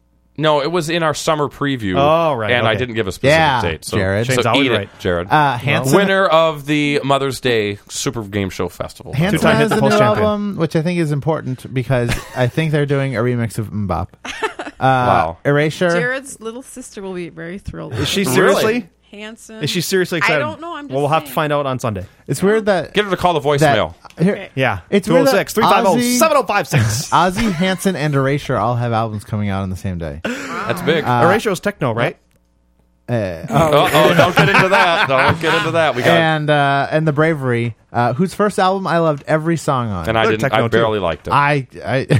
No, it was in our summer preview. Oh, right, And I okay. didn't give a specific Yeah, date. So, Jared. so Shane's always eat right. it, Jared. Uh, Hanson. Winner of the Mother's Day Super Game Show Festival. Hanson Two-time has hit a the new post champion. album, which I think is important because I think they're doing a remix of Mbop. Uh, Wow. Erasure. Jared's little sister will be very thrilled. Is she Really? seriously? Handsome. Is she seriously excited? I don't know. I'm just well, we'll have to saying. find out on Sunday. It's weird that... Get her to call the that voicemail. here, Okay. Yeah. It's two weird oh that six, three five zero, Ozzy- seven oh five six. Ozzy, Hanson, and Erasure all have albums coming out on the same day. That's big. Uh, Erasure's techno, right? Uh, Uh-oh, don't get into that. Don't get into that. We got and uh, and the Bravery, uh, whose first album I loved every song on. And I They're didn't. techno, I too. barely liked it. I, I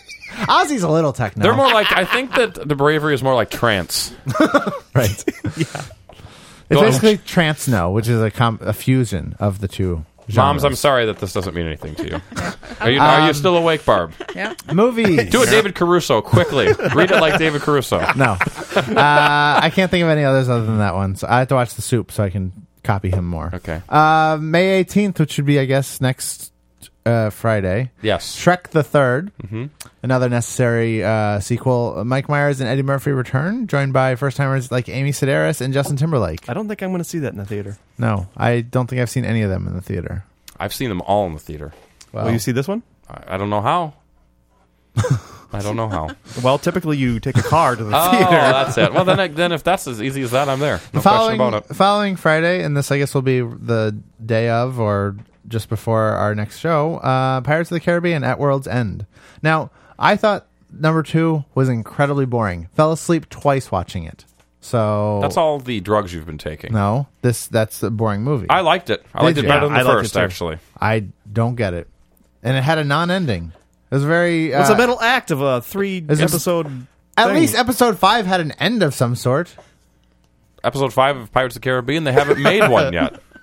Ozzy's a little techno. They're more like. I think that the Bravery is more like trance. right. yeah. It's Go- basically trance no, which is a, com- a fusion of the two genres. Moms, I'm sorry that this doesn't mean anything to you. Are you, are you Um, still awake, Barb? Yeah. Movies. Do a David Caruso quickly. Read it like David Caruso. No. Uh, I can't think of any others other than that one. So I have to watch The Soup so I can copy him more. Okay. Uh, May eighteenth, which should be, I guess, next uh, Friday. Yes. Shrek the Third. Mm-hmm. Another necessary uh, sequel. Mike Myers and Eddie Murphy return, joined by first-timers like Amy Sedaris and Justin Timberlake. I don't think I'm going to see that in the theater. No, I don't think I've seen any of them in the theater. I've seen them all in the theater. Well, Will you see this one? I, I don't know how. I don't know how. Well, typically you take a car to the Oh, theater. that's it. Well, then, I, then if that's as easy as that, I'm there. No the following, question about it. following Friday, and this I guess will be the day of or just before our next show, uh, Pirates of the Caribbean at World's End. Now, I thought number two was incredibly boring. Fell asleep twice watching it. So That's all the drugs you've been taking. No, this that's a boring movie. I liked it. I liked Did it you? better than Yeah, the I liked first, it too. actually. I don't get it, and it had a non-ending. It was very. It was uh, a middle act of a three Is this- episode. At thing. least episode five had an end of some sort. Episode five of Pirates of the Caribbean, they haven't made one yet.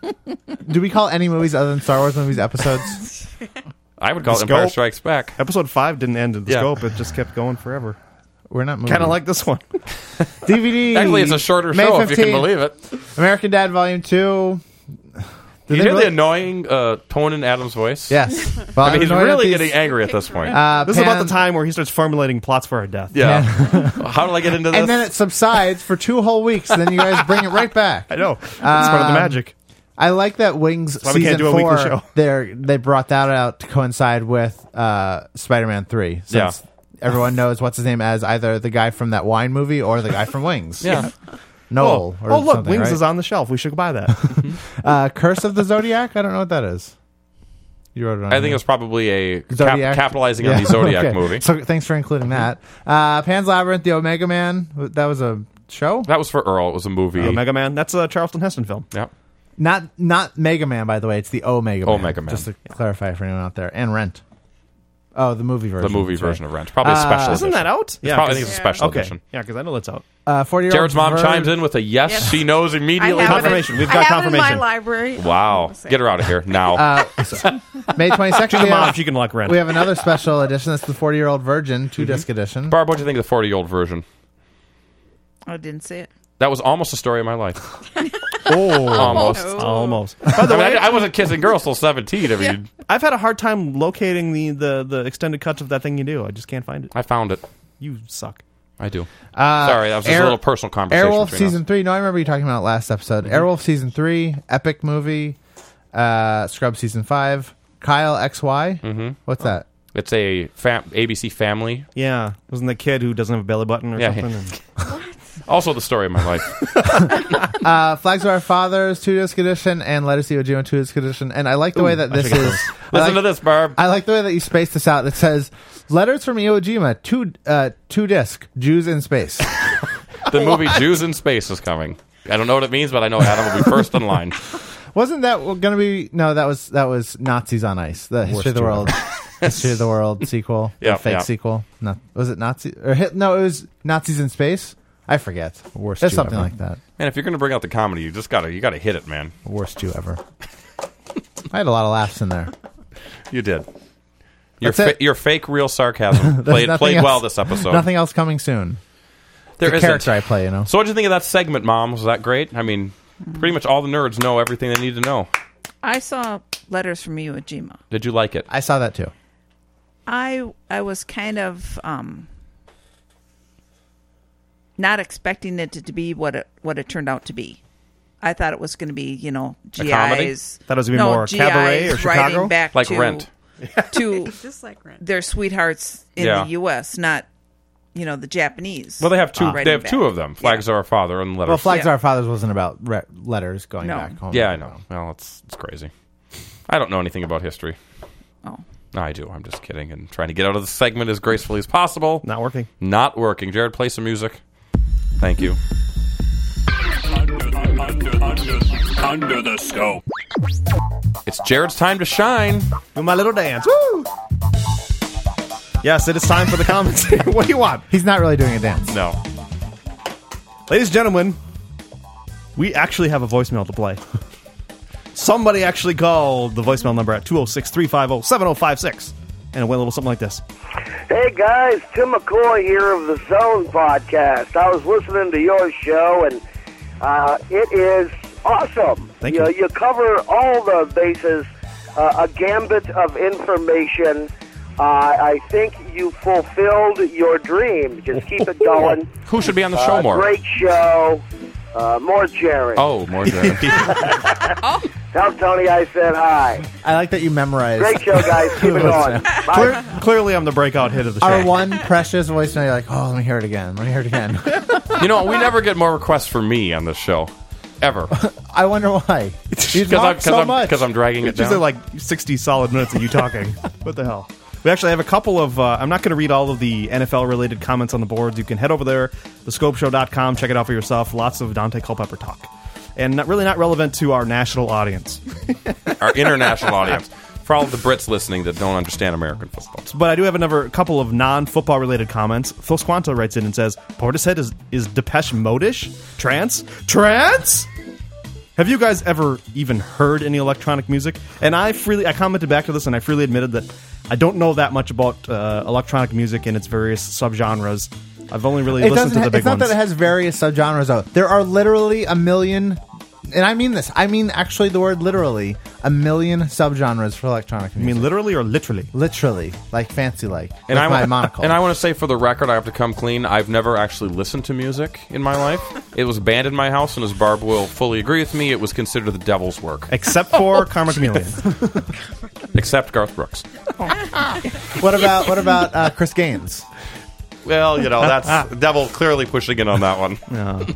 Do we call any movies other than Star Wars movies episodes? I would call The it Empire Scope. Strikes Back. Episode five didn't end in the Yeah. scope; it just kept going forever. We're not moving. Kind of like this one. D V D. Actually, it's a shorter May show, if you can fifteenth. believe it. American Dad Volume two. You they hear really- the annoying uh, tone in Adam's voice? Yes. I Well, mean, he's I'm annoyed really at these- getting angry at this point. Uh, This is Pan- about the time where he starts formulating plots for our death. yeah. How did I get into this? And then it subsides for two whole weeks. Then you guys bring it right back. I know. That's part of the Um, magic. I like that Wings why we season can't do a four. weekly show. They they brought that out to coincide with uh, Spider-Man three. Since everyone knows what's his name as either the guy from that wine movie or the guy from Wings. Yeah. Noel. Oh, or oh, look, something, Wings right? is on the shelf. We should buy that. uh, Curse of the Zodiac. I don't know what that is. You wrote it on. I think here. it was probably a cap- Zodiac. capitalizing on Yeah. the Zodiac Okay. movie. So thanks for including that. Uh, Pan's Labyrinth, the Omega Man. That was a show. That was for Earl. It was a movie. Oh, Mega Man. That's a Charleston Heston film. Yep. Not not Mega Man, by the way. It's the Omega Man. Omega Man. Just to clarify for anyone out there. And Rent. Oh, the movie version. The movie That's right. version of Rent. Probably a Uh, special Isn't edition. that out? It's probably, I think it's a Yeah. special Okay. edition. Yeah, because I know that's out. Uh, forty year old Jared's mom chimes in with a yes. Yes. She knows immediately. I have Confirmation. It, We've I got have it in confirmation. my library. Wow. Get her out of here now. Uh, May twenty-second. She's a we mom. have- She can like Rent. We have another special edition. That's the forty year old Virgin two disc edition. Barb, what do you think of the forty-year-old version? I didn't see it. That was almost a story of my life. Oh, Almost. almost. By I, the mean, way, I, I wasn't kissing girls till seventeen. I mean, I've had a hard time locating the, the, the extended cuts of that thing you do. I just can't find it. I found it. You suck. I do. Uh, Sorry, that was just Air- a little personal conversation. Airwolf between us. season three. No, I remember you talking about it last episode. Airwolf season three, epic movie. Uh, Scrub season five. Kyle X Y. Mm-hmm. What's that? It's a fam- A B C family. Yeah. Wasn't the kid who doesn't have a belly button or Yeah, something? yeah. And- Also the story of my life. Uh, Flags of Our Fathers two disc edition and Letters to Iwo Jima two disc edition. And I like the Ooh, way that I this should get is. those. I Listen like, to this, Barb. I like the way that you spaced this out. It says Letters from Iwo Jima two uh, two disc Jews in space. The movie Jews in Space is coming. I don't know what it means, but I know Adam will be first in line. Wasn't that going to be? No, that was that was Nazis on Ice. The History of the Jew World, History of the World sequel, Yeah, the fake yeah. sequel. Not was it Nazi or hit? No, it was Nazis in Space. I forget. Worst It's Jew something ever. like that. Man, if you're going to bring out the comedy, you just gotta you gotta hit it, man. Worst Jew ever. I had a lot of laughs in there. You did. Your That's it. fa- your fake real sarcasm There's played nothing played else- well this episode. Nothing else coming soon. There the isn't. character I play, you know. So what did you think of that segment, Mom? Was that great? I mean, pretty much all the nerds know everything they need to know. I saw Letters from Iwo Jima. Did you like it? I saw that too. I I was kind of um, not expecting it to, to be what it what it turned out to be. I thought it was going to be, you know, G comedy? Is Thought it was gonna be no, more G Cabaret or Is Chicago? writing back Like to, Rent. to Just like Rent. their sweethearts in Yeah. the U S, not you know the Japanese. Well, they have two. uh, they writing have back. two of them. Flags of Our Father and Letters. Well, Flags Yeah. of Our Fathers wasn't about re- letters going No. back home. Yeah, I know. Well, it's it's crazy. I don't know anything about history. Oh. No, I do. I'm just kidding and trying to get out of the segment as gracefully as possible. Not working. Not working. Jared, play some music. Thank you. Under, under, under, under the scope. It's Jared's time to shine. Do my little dance. Woo! Yes, it is time for the comments. What do you want? He's not really doing a dance. No. Ladies and gentlemen, we actually have a voicemail to play. Somebody actually called the voicemail number at two oh six, three five oh, seven oh five six. And it went a little something like this. Hey guys, Tim McCoy here of the Zone Podcast. I was listening to your show and uh, it is awesome. Thank you. you. You cover all the bases, uh, a gambit of information. Uh, I think you fulfilled your dream. Just keep it going. Who should be on the show Uh, more? Great show. Uh, more Jerry. Oh, more Jared. Tell Tony I said hi. I like that you memorized. Great show, guys. Keep it going. Bye. Clear, clearly, I'm the breakout hit of the show. Our one precious voicemail. You're like, oh, let me hear it again. Let me hear it again. You know, we never get more requests from me on this show. Ever. I wonder why. You Because talk I'm, so I'm, much. 'cause I'm dragging it It's just down. like sixty solid minutes of you talking. What the hell? We actually have a couple of. Uh, I'm not going to read all of the N F L related comments on the boards. You can head over there, the scope show dot com, check it out for yourself. Lots of Dante Culpepper talk. And not, really not relevant to our national audience. Our international audience. For all of the Brits listening that don't understand American football. But I do have another couple of non-football related comments. Phil Squanto writes in and says, Portishead is, is Depeche Mode-ish? Trance? Trance? Have you guys ever even heard any electronic music? And I freely, I commented back to this, and I freely admitted that I don't know that much about uh, electronic music and its various subgenres. I've only really It listened to doesn't the ha- big it's not ones. that it has various subgenres, though. There are literally a million, and I mean this, I mean actually the word literally, a million subgenres for electronic music. You mean literally or literally? Literally. Like fancy like. And Like I my want, monocle. and I want to say for the record, I have to come clean. I've never actually listened to music in my life. It was banned in my house, and as Barb will fully agree with me, it was considered the devil's work. Except for Karma Chameleon. Except Garth Brooks. What about what about uh, Chris Gaines? Well, you know, that's the devil clearly pushing in on that one. Yeah.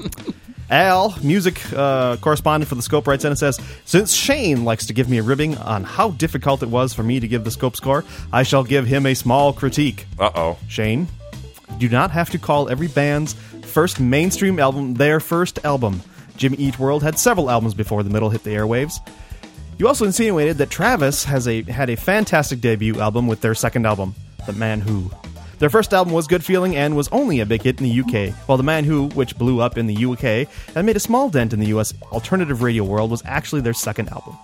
Al, music uh, correspondent for the Scope, writes in and says, since Shane likes to give me a ribbing on how difficult it was for me to give the Scope score, I shall give him a small critique. Uh-oh. Shane, you do not have to call every band's first mainstream album their first album. Jimmy Eat World had several albums before the middle hit the airwaves. You also insinuated that Travis has a had a fantastic debut album with their second album, The Man Who. Their first album was Good Feeling and was only a big hit in the U K, while The Man Who, which blew up in the U K and made a small dent in the U S alternative radio world, was actually their second album.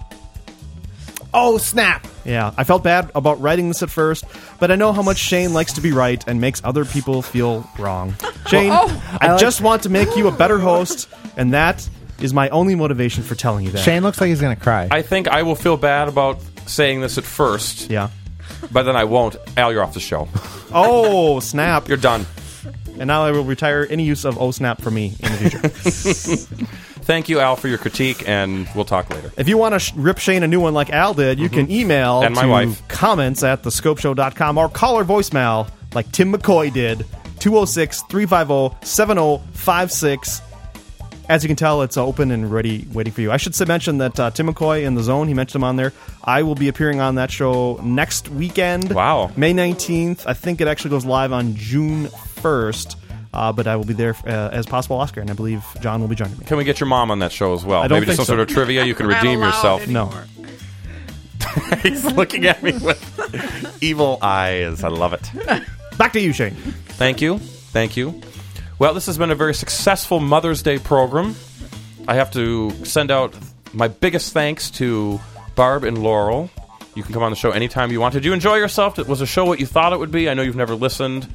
Oh, snap! Yeah, I felt bad about writing this at first, but I know how much Shane likes to be right and makes other people feel wrong. Shane, Well, oh. I, I like- just want to make you a better host, and that is my only motivation for telling you that. Shane looks like he's going to cry. I think I will feel bad about saying this at first. Yeah. But then I won't. Al, you're off the show. Oh, snap. You're done. And now I will retire any use of oh snap from me in the future. Thank you, Al, for your critique, and we'll talk later. If you want to sh- rip Shane a new one like Al did, you Mhm. can email And my to wife. comments at the scope show dot com or call our voicemail like Tim McCoy did, two oh six, three five oh, seven oh five six. As you can tell, it's open and ready, waiting for you. I should say, mention that uh, Tim McCoy in the Zone, he mentioned him on there. I will be appearing on that show next weekend. Wow. May nineteenth. I think it actually goes live on June first. Uh, but I will be there uh, as possible Oscar, and I believe John will be joining me. Can we get your mom on that show as well? I don't Maybe think some so. sort of trivia you can Not redeem allowed yourself. anymore. No. He's looking at me with evil eyes. I love it. Back to you, Shane. Thank you. Thank you. Well, this has been a very successful Mother's Day program. I have to send out my biggest thanks to Barb and Laurel. You can come on the show anytime you want. Did you enjoy yourself? Was the show what you thought it would be? I know you've never listened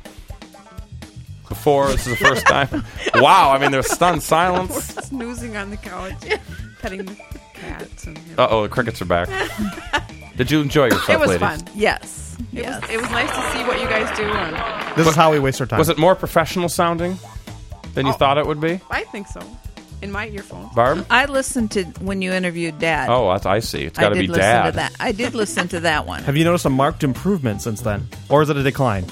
before. This is the first time. Wow. I mean, there's stunned silence. We're snoozing on the couch, petting the cats. And, you know. Uh-oh, the crickets are back. Did you enjoy yourself, It was ladies? fun. Yes. It, Yes. Was, it was nice to see what you guys do. And This is how we waste our time. Was it more professional sounding than you Oh. thought it would be? I think so. In my earphones. Barb? I listened to when you interviewed Dad. Oh, that's, I see. It's got to I be did listen Dad. to that. I did listen to that one. Have you noticed a marked improvement since then? Or is it a decline?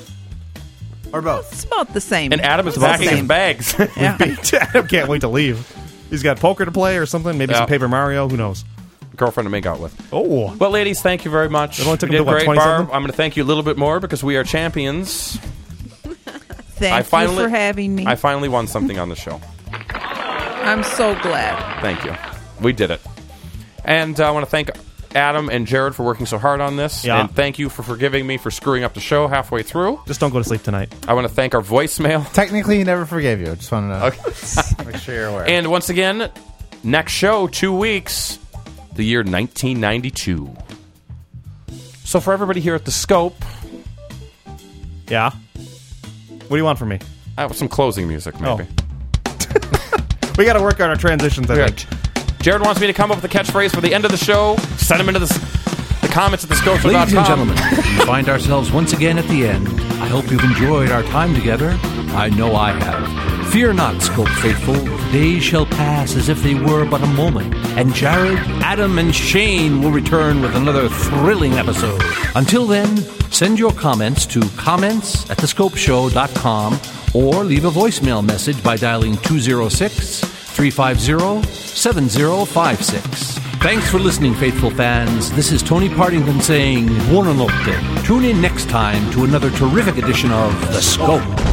Or both? It's about the same. And Adam is It's about packing the his same. bags. Yeah. Adam can't wait to leave. He's got poker to play or something. Maybe Yeah. some Paper Mario. Who knows? Girlfriend to make out with. Oh. Well, ladies, thank you very much. It only took you him did to, what, great, twenty Barb. something? I'm going to thank you a little bit more because we are champions. Thank I finally, you for having me. I finally won something on the show. I'm so glad. Thank you. We did it. And uh, I want to thank Adam and Jared for working so hard on this. Yeah. And thank you for forgiving me for screwing up the show halfway through. Just don't go to sleep tonight. I want to thank our voicemail. Technically, he never forgave you. I just want to Okay. make sure you're aware. And once again, next show, two weeks, the year nineteen ninety-two. So for everybody here at The Scope... Yeah? What do you want from me? I have some closing music, maybe. Oh. We got to work on our transitions, I think. Jared wants me to come up with a catchphrase for the end of the show. Send him into the, the comments at the scope show dot com. Ladies and gentlemen, we find ourselves once again at the end. I hope you've enjoyed our time together. I know I have. Fear not, Scope faithful. Days shall pass as if they were but a moment. And Jared, Adam, and Shane will return with another thrilling episode. Until then, send your comments to comments at the scope show dot com or leave a voicemail message by dialing two oh six, three five oh, seven oh five six. Thanks for listening, faithful fans. This is Tony Partington saying buonanotte. Tune in next time to another terrific edition of The Scope.